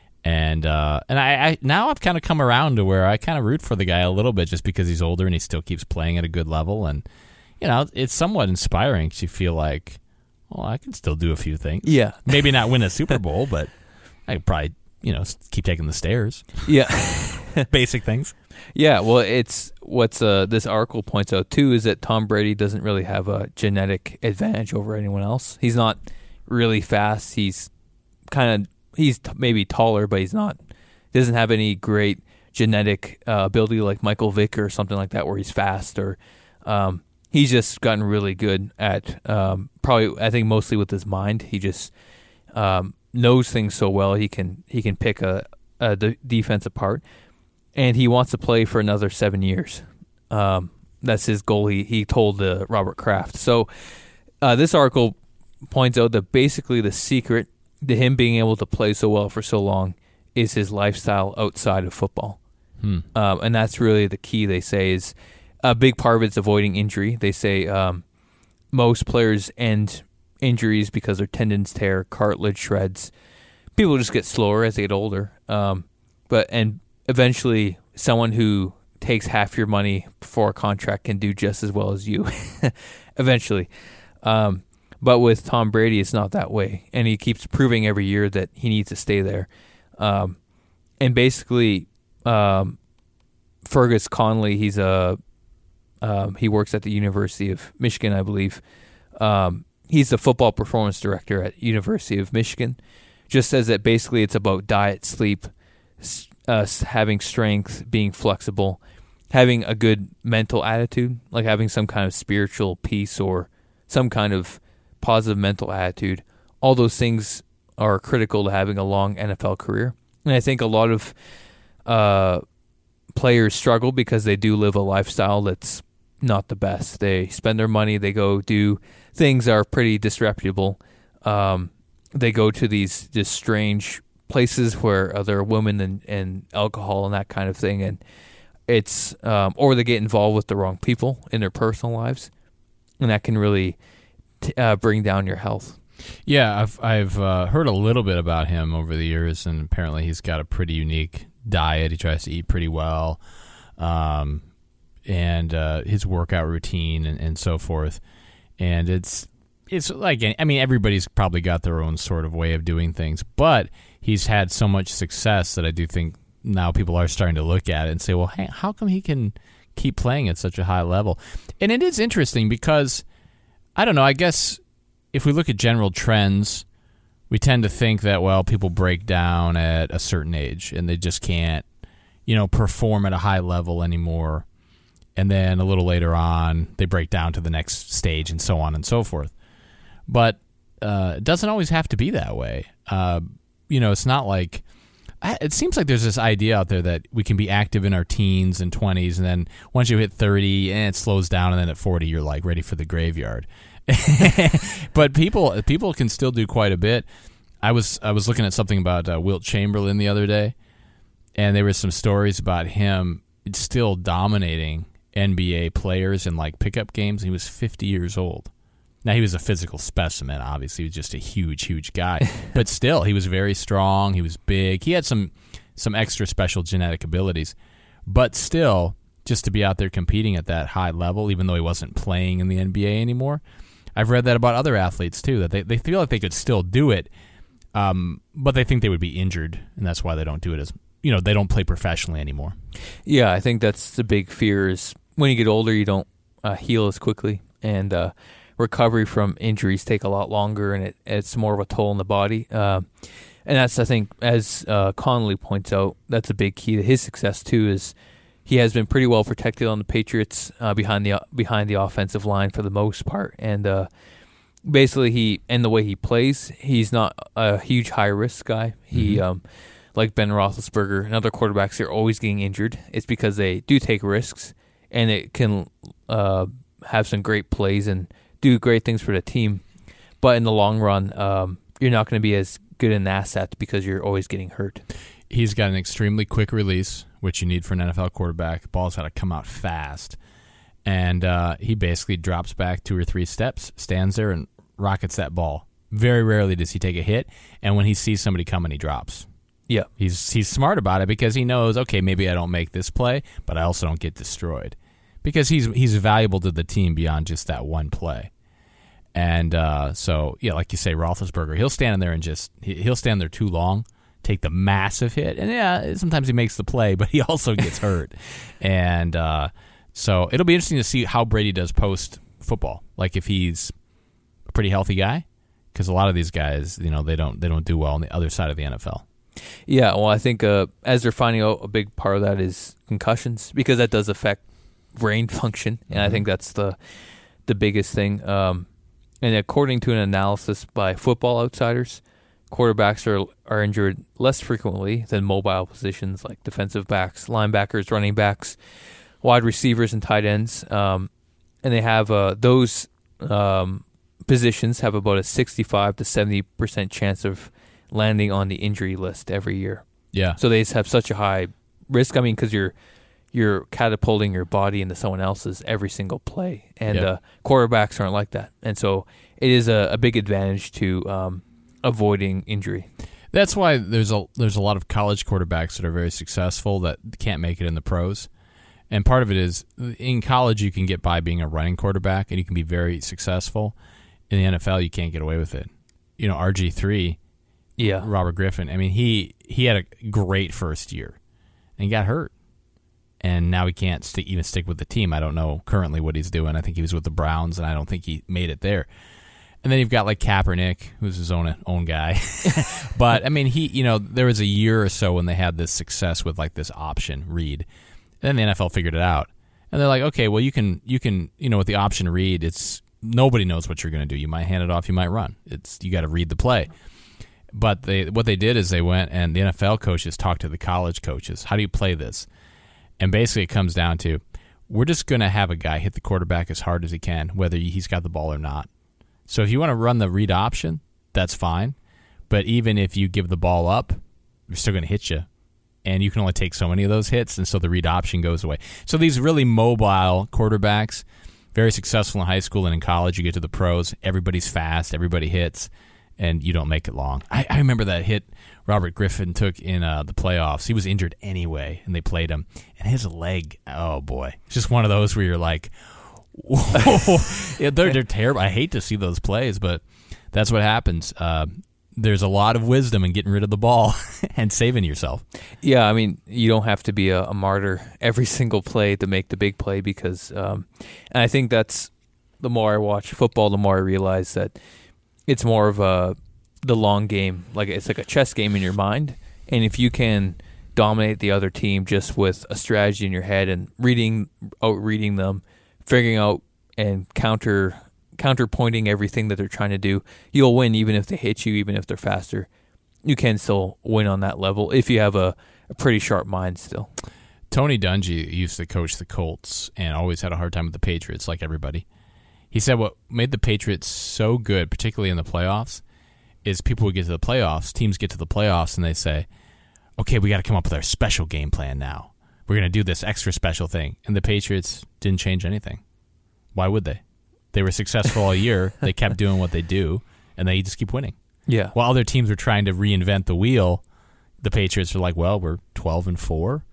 And uh, and I, I now I've kind of come around to where I kind of root for the guy a little bit, just because he's older and he still keeps playing at a good level, and you know it's somewhat inspiring because you feel like, well, I can still do a few things. Yeah, maybe not win a Super Bowl, but I could probably you know keep taking the stairs. Yeah, basic things. Yeah, well, it's what's uh, this article points out too is that Tom Brady doesn't really have a genetic advantage over anyone else. He's not really fast. He's kind of He's t- maybe taller, but he's not. Doesn't have any great genetic uh, ability like Michael Vick or something like that, where he's fast. Or um, he's just gotten really good at um, probably. I think mostly with his mind. He just um, knows things so well. He can he can pick a, a de- defense apart, and he wants to play for another seven years. Um, that's his goal. He he told uh, Robert Kraft. So uh, this article points out that basically the secret to him being able to play so well for so long is his lifestyle outside of football. Hmm. Um, and that's really the key, they say, is a big part of it's avoiding injury. They say um, most players end injuries because their tendons tear, cartilage shreds. People just get slower as they get older. Um, but and eventually someone who takes half your money for a contract can do just as well as you eventually. Um But with Tom Brady, it's not that way, and he keeps proving every year that he needs to stay there. Um, and basically, um, Fergus Conley, he's a um, he works at the University of Michigan, I believe. Um, he's the football performance director at University of Michigan. Just says that basically it's about diet, sleep, uh, having strength, being flexible, having a good mental attitude, like having some kind of spiritual peace or some kind of positive mental attitude. All those things are critical to having a long N F L career. And I think a lot of uh, players struggle because they do live a lifestyle that's not the best. They spend their money, they go do things that are pretty disreputable. Um, they go to these just strange places where uh, there are women and, and alcohol and that kind of thing. And it's, um, or they get involved with the wrong people in their personal lives. And that can really Uh, bring down your health. Yeah, I've I've uh, heard a little bit about him over the years, and apparently he's got a pretty unique diet. He tries to eat pretty well, um, and uh, his workout routine and, and so forth. And it's it's like, I mean, everybody's probably got their own sort of way of doing things, but he's had so much success that I do think now people are starting to look at it and say, well, hey, how come he can keep playing at such a high level? And it is interesting because, I don't know, I guess if we look at general trends, we tend to think that, well, people break down at a certain age and they just can't, you know, perform at a high level anymore. And then a little later on, they break down to the next stage and so on and so forth. But uh, it doesn't always have to be that way. Uh, you know, it's not like, it seems like there's this idea out there that we can be active in our teens and twenties, and then once you hit thirty, and it slows down, and then at forty, you're like ready for the graveyard. But people people can still do quite a bit. I was I was looking at something about uh, Wilt Chamberlain the other day, and there were some stories about him still dominating N B A players in like pickup games. He was fifty years old. Now, he was a physical specimen, obviously. He was just a huge, huge guy. But still, he was very strong. He was big. He had some some extra special genetic abilities. But still, just to be out there competing at that high level, even though he wasn't playing in the N B A anymore, I've read that about other athletes, too, that they, they feel like they could still do it, um, but they think they would be injured, and that's why they don't do it as, you know, they don't play professionally anymore. Yeah, I think that's the big fear is when you get older, you don't uh, heal as quickly, and uh, recovery from injuries take a lot longer, and it, it's more of a toll on the body. Uh, and that's, I think, as uh, Connolly points out, that's a big key to his success, too, is he has been pretty well protected on the Patriots uh, behind the behind the offensive line for the most part. And uh, basically, he and the way he plays, he's not a huge high-risk guy. He, mm-hmm. um, like Ben Roethlisberger and other quarterbacks, they're always getting injured. It's because they do take risks, and it can uh, have some great plays and do great things for the team. But in the long run, um, you're not going to be as good an asset because you're always getting hurt. He's got an extremely quick release, which you need for an N F L quarterback. The ball's got to come out fast. And uh, he basically drops back two or three steps, stands there, and rockets that ball. Very rarely does he take a hit. And when he sees somebody coming, he drops. Yeah. He's he's smart about it because he knows, okay, maybe I don't make this play, but I also don't get destroyed. Because he's he's valuable to the team beyond just that one play. And uh, so, yeah, like you say, Roethlisberger, he'll stand in there and just, he'll stand there too long, take the massive hit. And, yeah, sometimes he makes the play, but he also gets hurt. And uh, so it'll be interesting to see how Brady does post-football. Like if he's a pretty healthy guy, because a lot of these guys, you know, they don't they don't do well on the other side of the N F L. Yeah, well, I think uh, as they're finding out, a big part of that is concussions, because that does affect brain function, and mm-hmm. I think that's the the biggest thing. Um, and according to an analysis by Football Outsiders, quarterbacks are are injured less frequently than mobile positions like defensive backs, linebackers, running backs, wide receivers, and tight ends. Um, and they have uh, those um, positions have about a sixty-five to seventy percent chance of landing on the injury list every year. Yeah. So they just have such a high risk. I mean, because you're you're catapulting your body into someone else's every single play, and yep. uh, quarterbacks aren't like that. And so it is a, a big advantage to um, avoiding injury. That's why there's a there's a lot of college quarterbacks that are very successful that can't make it in the pros. And part of it is in college you can get by being a running quarterback and you can be very successful. In the N F L you can't get away with it. You know, R G three, yeah, Robert Griffin. I mean, he he had a great first year and he got hurt. And now he can't st- even stick with the team. I don't know currently what he's doing. I think he was with the Browns, and I don't think he made it there. And then you've got like Kaepernick, who's his own own guy. But I mean, he, you know, there was a year or so when they had this success with like this option read. And then the N F L figured it out, and they're like, okay, well, you can, you can, you know, with the option read, it's nobody knows what you're going to do. You might hand it off, you might run. It's you got to read the play. But they, what they did is they went and the N F L coaches talked to the college coaches. How do you play this? And basically it comes down to, we're just going to have a guy hit the quarterback as hard as he can, whether he's got the ball or not. So if you want to run the read option, that's fine. But even if you give the ball up, you're still going to hit you. And you can only take so many of those hits, and so the read option goes away. So these really mobile quarterbacks, very successful in high school and in college, you get to the pros, everybody's fast, everybody hits, and you don't make it long. I, I remember that hit Robert Griffin took in uh, the playoffs. He was injured anyway, and they played him. And his leg, oh, boy. It's just one of those where you're like, whoa. Yeah, they're, they're terrible. I hate to see those plays, but that's what happens. Uh, there's a lot of wisdom in getting rid of the ball and saving yourself. Yeah, I mean, you don't have to be a, a martyr every single play to make the big play because um, and I think that's the more I watch football, the more I realize that it's more of a the long game. Like it's like a chess game in your mind, and if you can dominate the other team just with a strategy in your head and reading out reading them, figuring out and counter counterpointing everything that they're trying to do, you'll win even if they hit you, even if they're faster. You can still win on that level if you have a, a pretty sharp mind still. Tony Dungy used to coach the Colts and always had a hard time with the Patriots, like everybody. He said what made the Patriots so good, particularly in the playoffs, is people would get to the playoffs, teams get to the playoffs, and they say, okay, we got to come up with our special game plan now. We're going to do this extra special thing. And the Patriots didn't change anything. Why would they? They were successful all year. They kept doing what they do, and they just keep winning. Yeah. While other teams were trying to reinvent the wheel, the Patriots are like, well, we're twelve and four.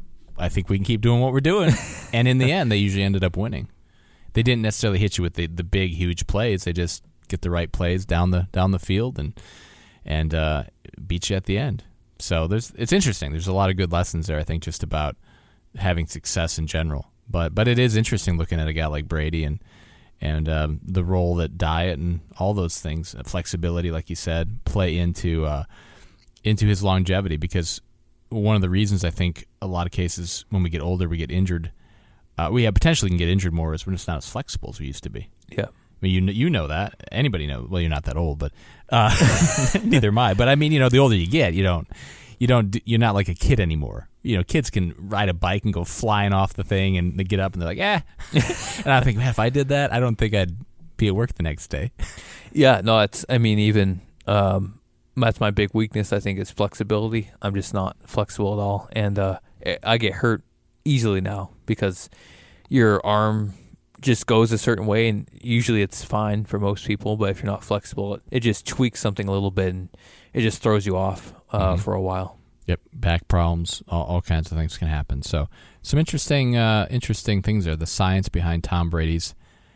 I think we can keep doing what we're doing. And in the end, they usually ended up winning. They didn't necessarily hit you with the, the big, huge plays. They just get the right plays down the down the field and and uh, beat you at the end. So there's it's interesting. There's a lot of good lessons there, I think, just about having success in general. But but it is interesting looking at a guy like Brady and and um, the role that diet and all those things, flexibility, like you said, play into uh, into his longevity. Because one of the reasons I think a lot of cases when we get older, we get injured. Uh, we have potentially can get injured more as we're just not as flexible as we used to be. Yeah. I mean, you you know that. Anybody know? Well, you're not that old, but uh, neither am I. But I mean, you know, the older you get, you don't, you don't, you're not like a kid anymore. You know, kids can ride a bike and go flying off the thing, and they get up and they're like, eh. And I think, man, if I did that, I don't think I'd be at work the next day. Yeah, no, it's. I mean, even um, that's my big weakness. I think is flexibility. I'm just not flexible at all, and uh, I get hurt easily now because your arm just goes a certain way, and usually it's fine for most people, but if you're not flexible, it, it just tweaks something a little bit, and it just throws you off uh, mm-hmm. for a while. Yep, back problems, all, all kinds of things can happen. So some interesting uh, interesting things there. The science behind Tom Brady's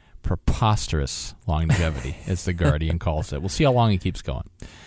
preposterous longevity, as The Guardian calls it. We'll see how long he keeps going.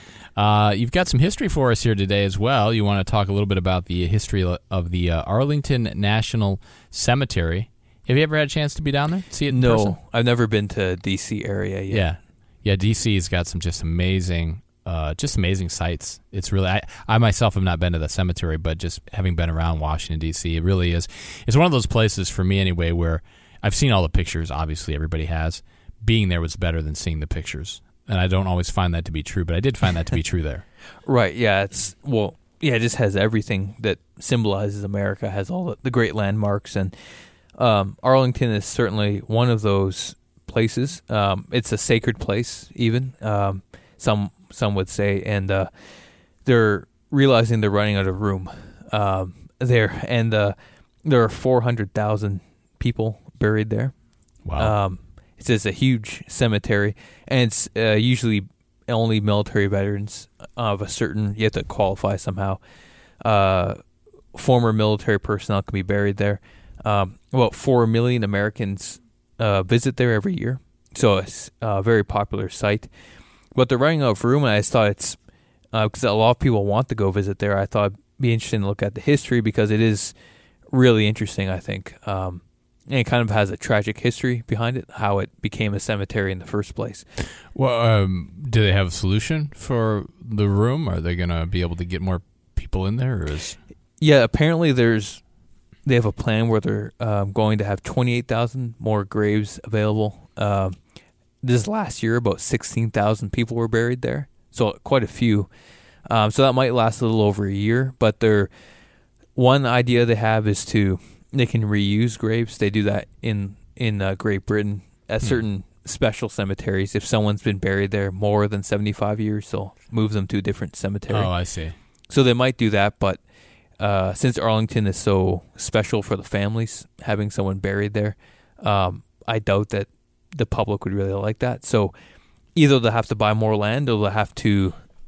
Uh, you've got some history for us here today as well. You want to talk a little bit about the history of the uh, Arlington National Cemetery. Have you ever had a chance to be down there? See it in no, person? I've never been to D C area yet. Yeah, yeah. D C's got some just amazing, uh, just amazing sites. It's really. I, I myself have not been to the cemetery, but just having been around Washington D C, it really is. It's one of those places for me anyway where I've seen all the pictures. Obviously, everybody has. Being there was better than seeing the pictures. And I don't always find that to be true, but I did find that to be true there. Right, yeah. It's well, yeah, it just has everything that symbolizes America, has all the, the great landmarks. And um, Arlington is certainly one of those places. Um, it's a sacred place, even, um, some some would say. And uh, they're realizing they're running out of room um, there. And uh, there are four hundred thousand people buried there. Wow. Um, It's just a huge cemetery, and it's uh, usually only military veterans of a certain, you have to qualify somehow. Uh, former military personnel can be buried there. Um, about four million Americans uh, visit there every year, so it's a very popular site. But they're running out of room, and I just thought it's, because uh, a lot of people want to go visit there, I thought it'd be interesting to look at the history, because it is really interesting, I think. Um, And it kind of has a tragic history behind it, how it became a cemetery in the first place. Well, um, do they have a solution for the room? Are they going to be able to get more people in there? Or is... Yeah, apparently there's they have a plan where they're um, going to have twenty-eight thousand more graves available. Um, this last year, about sixteen thousand people were buried there, so quite a few. Um, so that might last a little over a year. But they're, one idea they have is to... They can reuse graves. They do that in in uh, Great Britain at hmm. certain special cemeteries. If someone's been buried there more than seventy-five years, they'll move them to a different cemetery. Oh, I see. So they might do that, but uh, since Arlington is so special for the families, having someone buried there, um, I doubt that the public would really like that. So either they'll have to buy more land, or they'll have to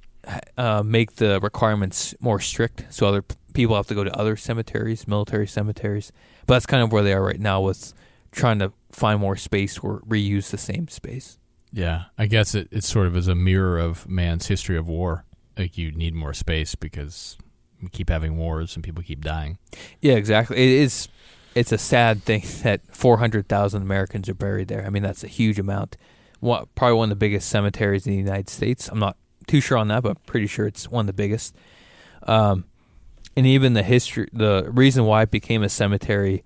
uh, make the requirements more strict, so other p- people have to go to other cemeteries, military cemeteries. But that's kind of where they are right now, with trying to find more space or reuse the same space. Yeah, I guess it, it sort of is a mirror of man's history of war. Like, you need more space because we keep having wars and people keep dying. Yeah, exactly. It is. It's a sad thing that four hundred thousand Americans are buried there. I mean, that's a huge amount. One, probably one of the biggest cemeteries in the United States. I'm not too sure on that, but I'm pretty sure it's one of the biggest. Um, and even the history, the reason why it became a cemetery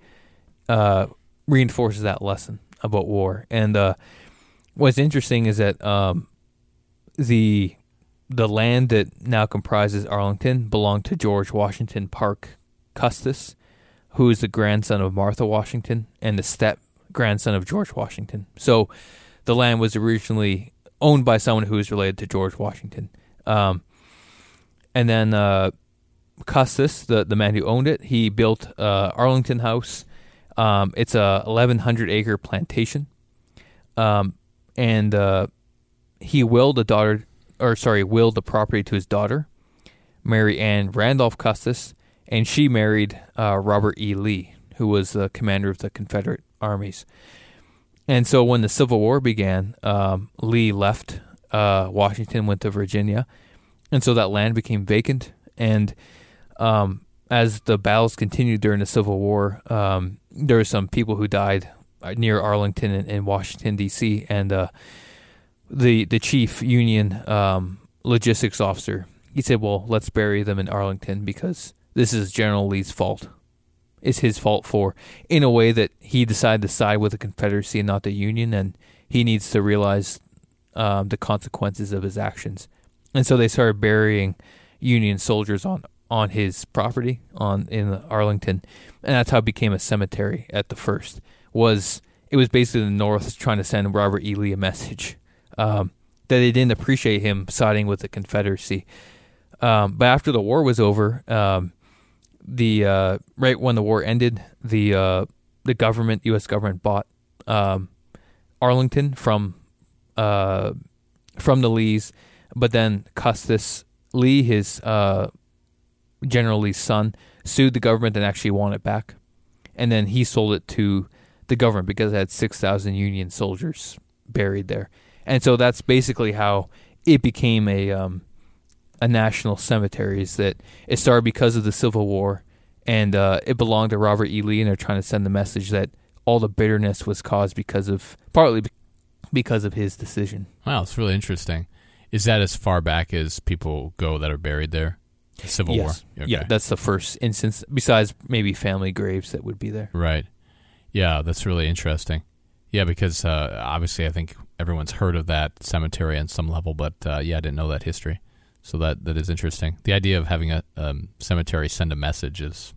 uh, reinforces that lesson about war. And uh, what's interesting is that um, the the land that now comprises Arlington belonged to George Washington Parke Custis, who is the grandson of Martha Washington and the step-grandson of George Washington. So the land was originally owned by someone who is related to George Washington. Um, and then uh, Custis, the, the man who owned it, he built uh, Arlington House. Um, it's a eleven hundred acre plantation. um, and uh, he willed a daughter, or sorry, willed the property to his daughter, Mary Ann Randolph Custis, and she married uh, Robert E. Lee, who was the commander of the Confederate armies. And so when the Civil War began, um, Lee left uh, Washington, went to Virginia, and so that land became vacant. And um, as the battles continued during the Civil War, um, there were some people who died near Arlington in, in Washington, D C, and uh, the the chief Union um, logistics officer, he said, well, let's bury them in Arlington because this is General Lee's fault. It's his fault for, in a way that he decided to side with the Confederacy and not the Union, and he needs to realize um, the consequences of his actions. And so they started burying Union soldiers on, on his property on in Arlington, and that's how it became a cemetery at the first. Was it was basically the North trying to send Robert E. Lee a message um, that they didn't appreciate him siding with the Confederacy. Um, but after the war was over, um, the uh, right when the war ended, the uh, the government, U S government, bought um, Arlington from uh, from the Lees. But then Custis Lee, his uh, General Lee's son, sued the government and actually won it back. And then he sold it to the government because it had six thousand Union soldiers buried there. And so that's basically how it became a um, a national cemetery. Is that it started because of the Civil War, and uh, it belonged to Robert E. Lee, and they're trying to send the message that all the bitterness was caused because of, partly because of his decision. Wow, it's really interesting. Is that as far back as people go that are buried there? The Civil Yes. War? Okay. Yeah, that's the first instance, besides maybe family graves that would be there. Right. Yeah, that's really interesting. Yeah, because uh, obviously I think everyone's heard of that cemetery on some level, but uh, yeah, I didn't know that history. So that, that is interesting. The idea of having a um, cemetery send a message is,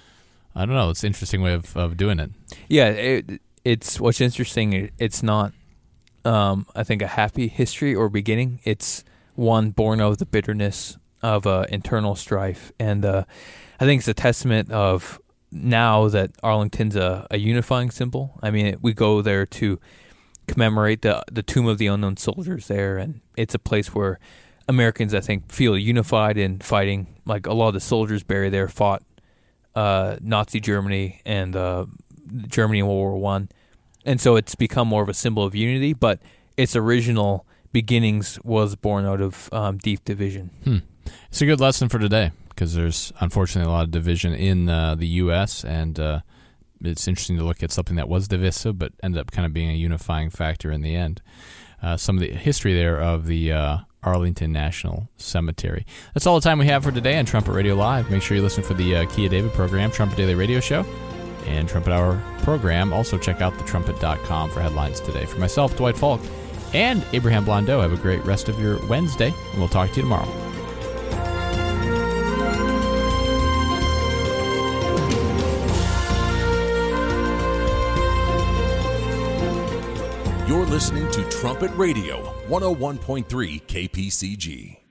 I don't know, it's an interesting way of, of doing it. Yeah, it, it's what's interesting. It, it's not, um, I think, a happy history or beginning. It's one born of the bitterness of uh, internal strife, and uh, I think it's a testament of now that Arlington's a, a unifying symbol. I mean, it, we go there to commemorate the the Tomb of the Unknown Soldiers there, and it's a place where Americans, I think, feel unified in fighting. Like a lot of the soldiers buried there fought uh, Nazi Germany and uh, Germany in World War One, and so it's become more of a symbol of unity. But its original beginnings was born out of um, deep division. Hmm. It's a good lesson for today because there's unfortunately a lot of division in uh, the U S and uh, it's interesting to look at something that was divisive but ended up kind of being a unifying factor in the end. Uh, some of the history there of the uh, Arlington National Cemetery. That's all the time we have for today on Trumpet Radio Live. Make sure you listen for the uh, Kia David program, Trumpet Daily Radio Show, and Trumpet Hour program. Also check out the trumpet dot com for headlines today. For myself, Dwight Falk, and Abraham Blondeau, have a great rest of your Wednesday, and we'll talk to you tomorrow. You're listening to Trumpet Radio, one oh one point three K P C G.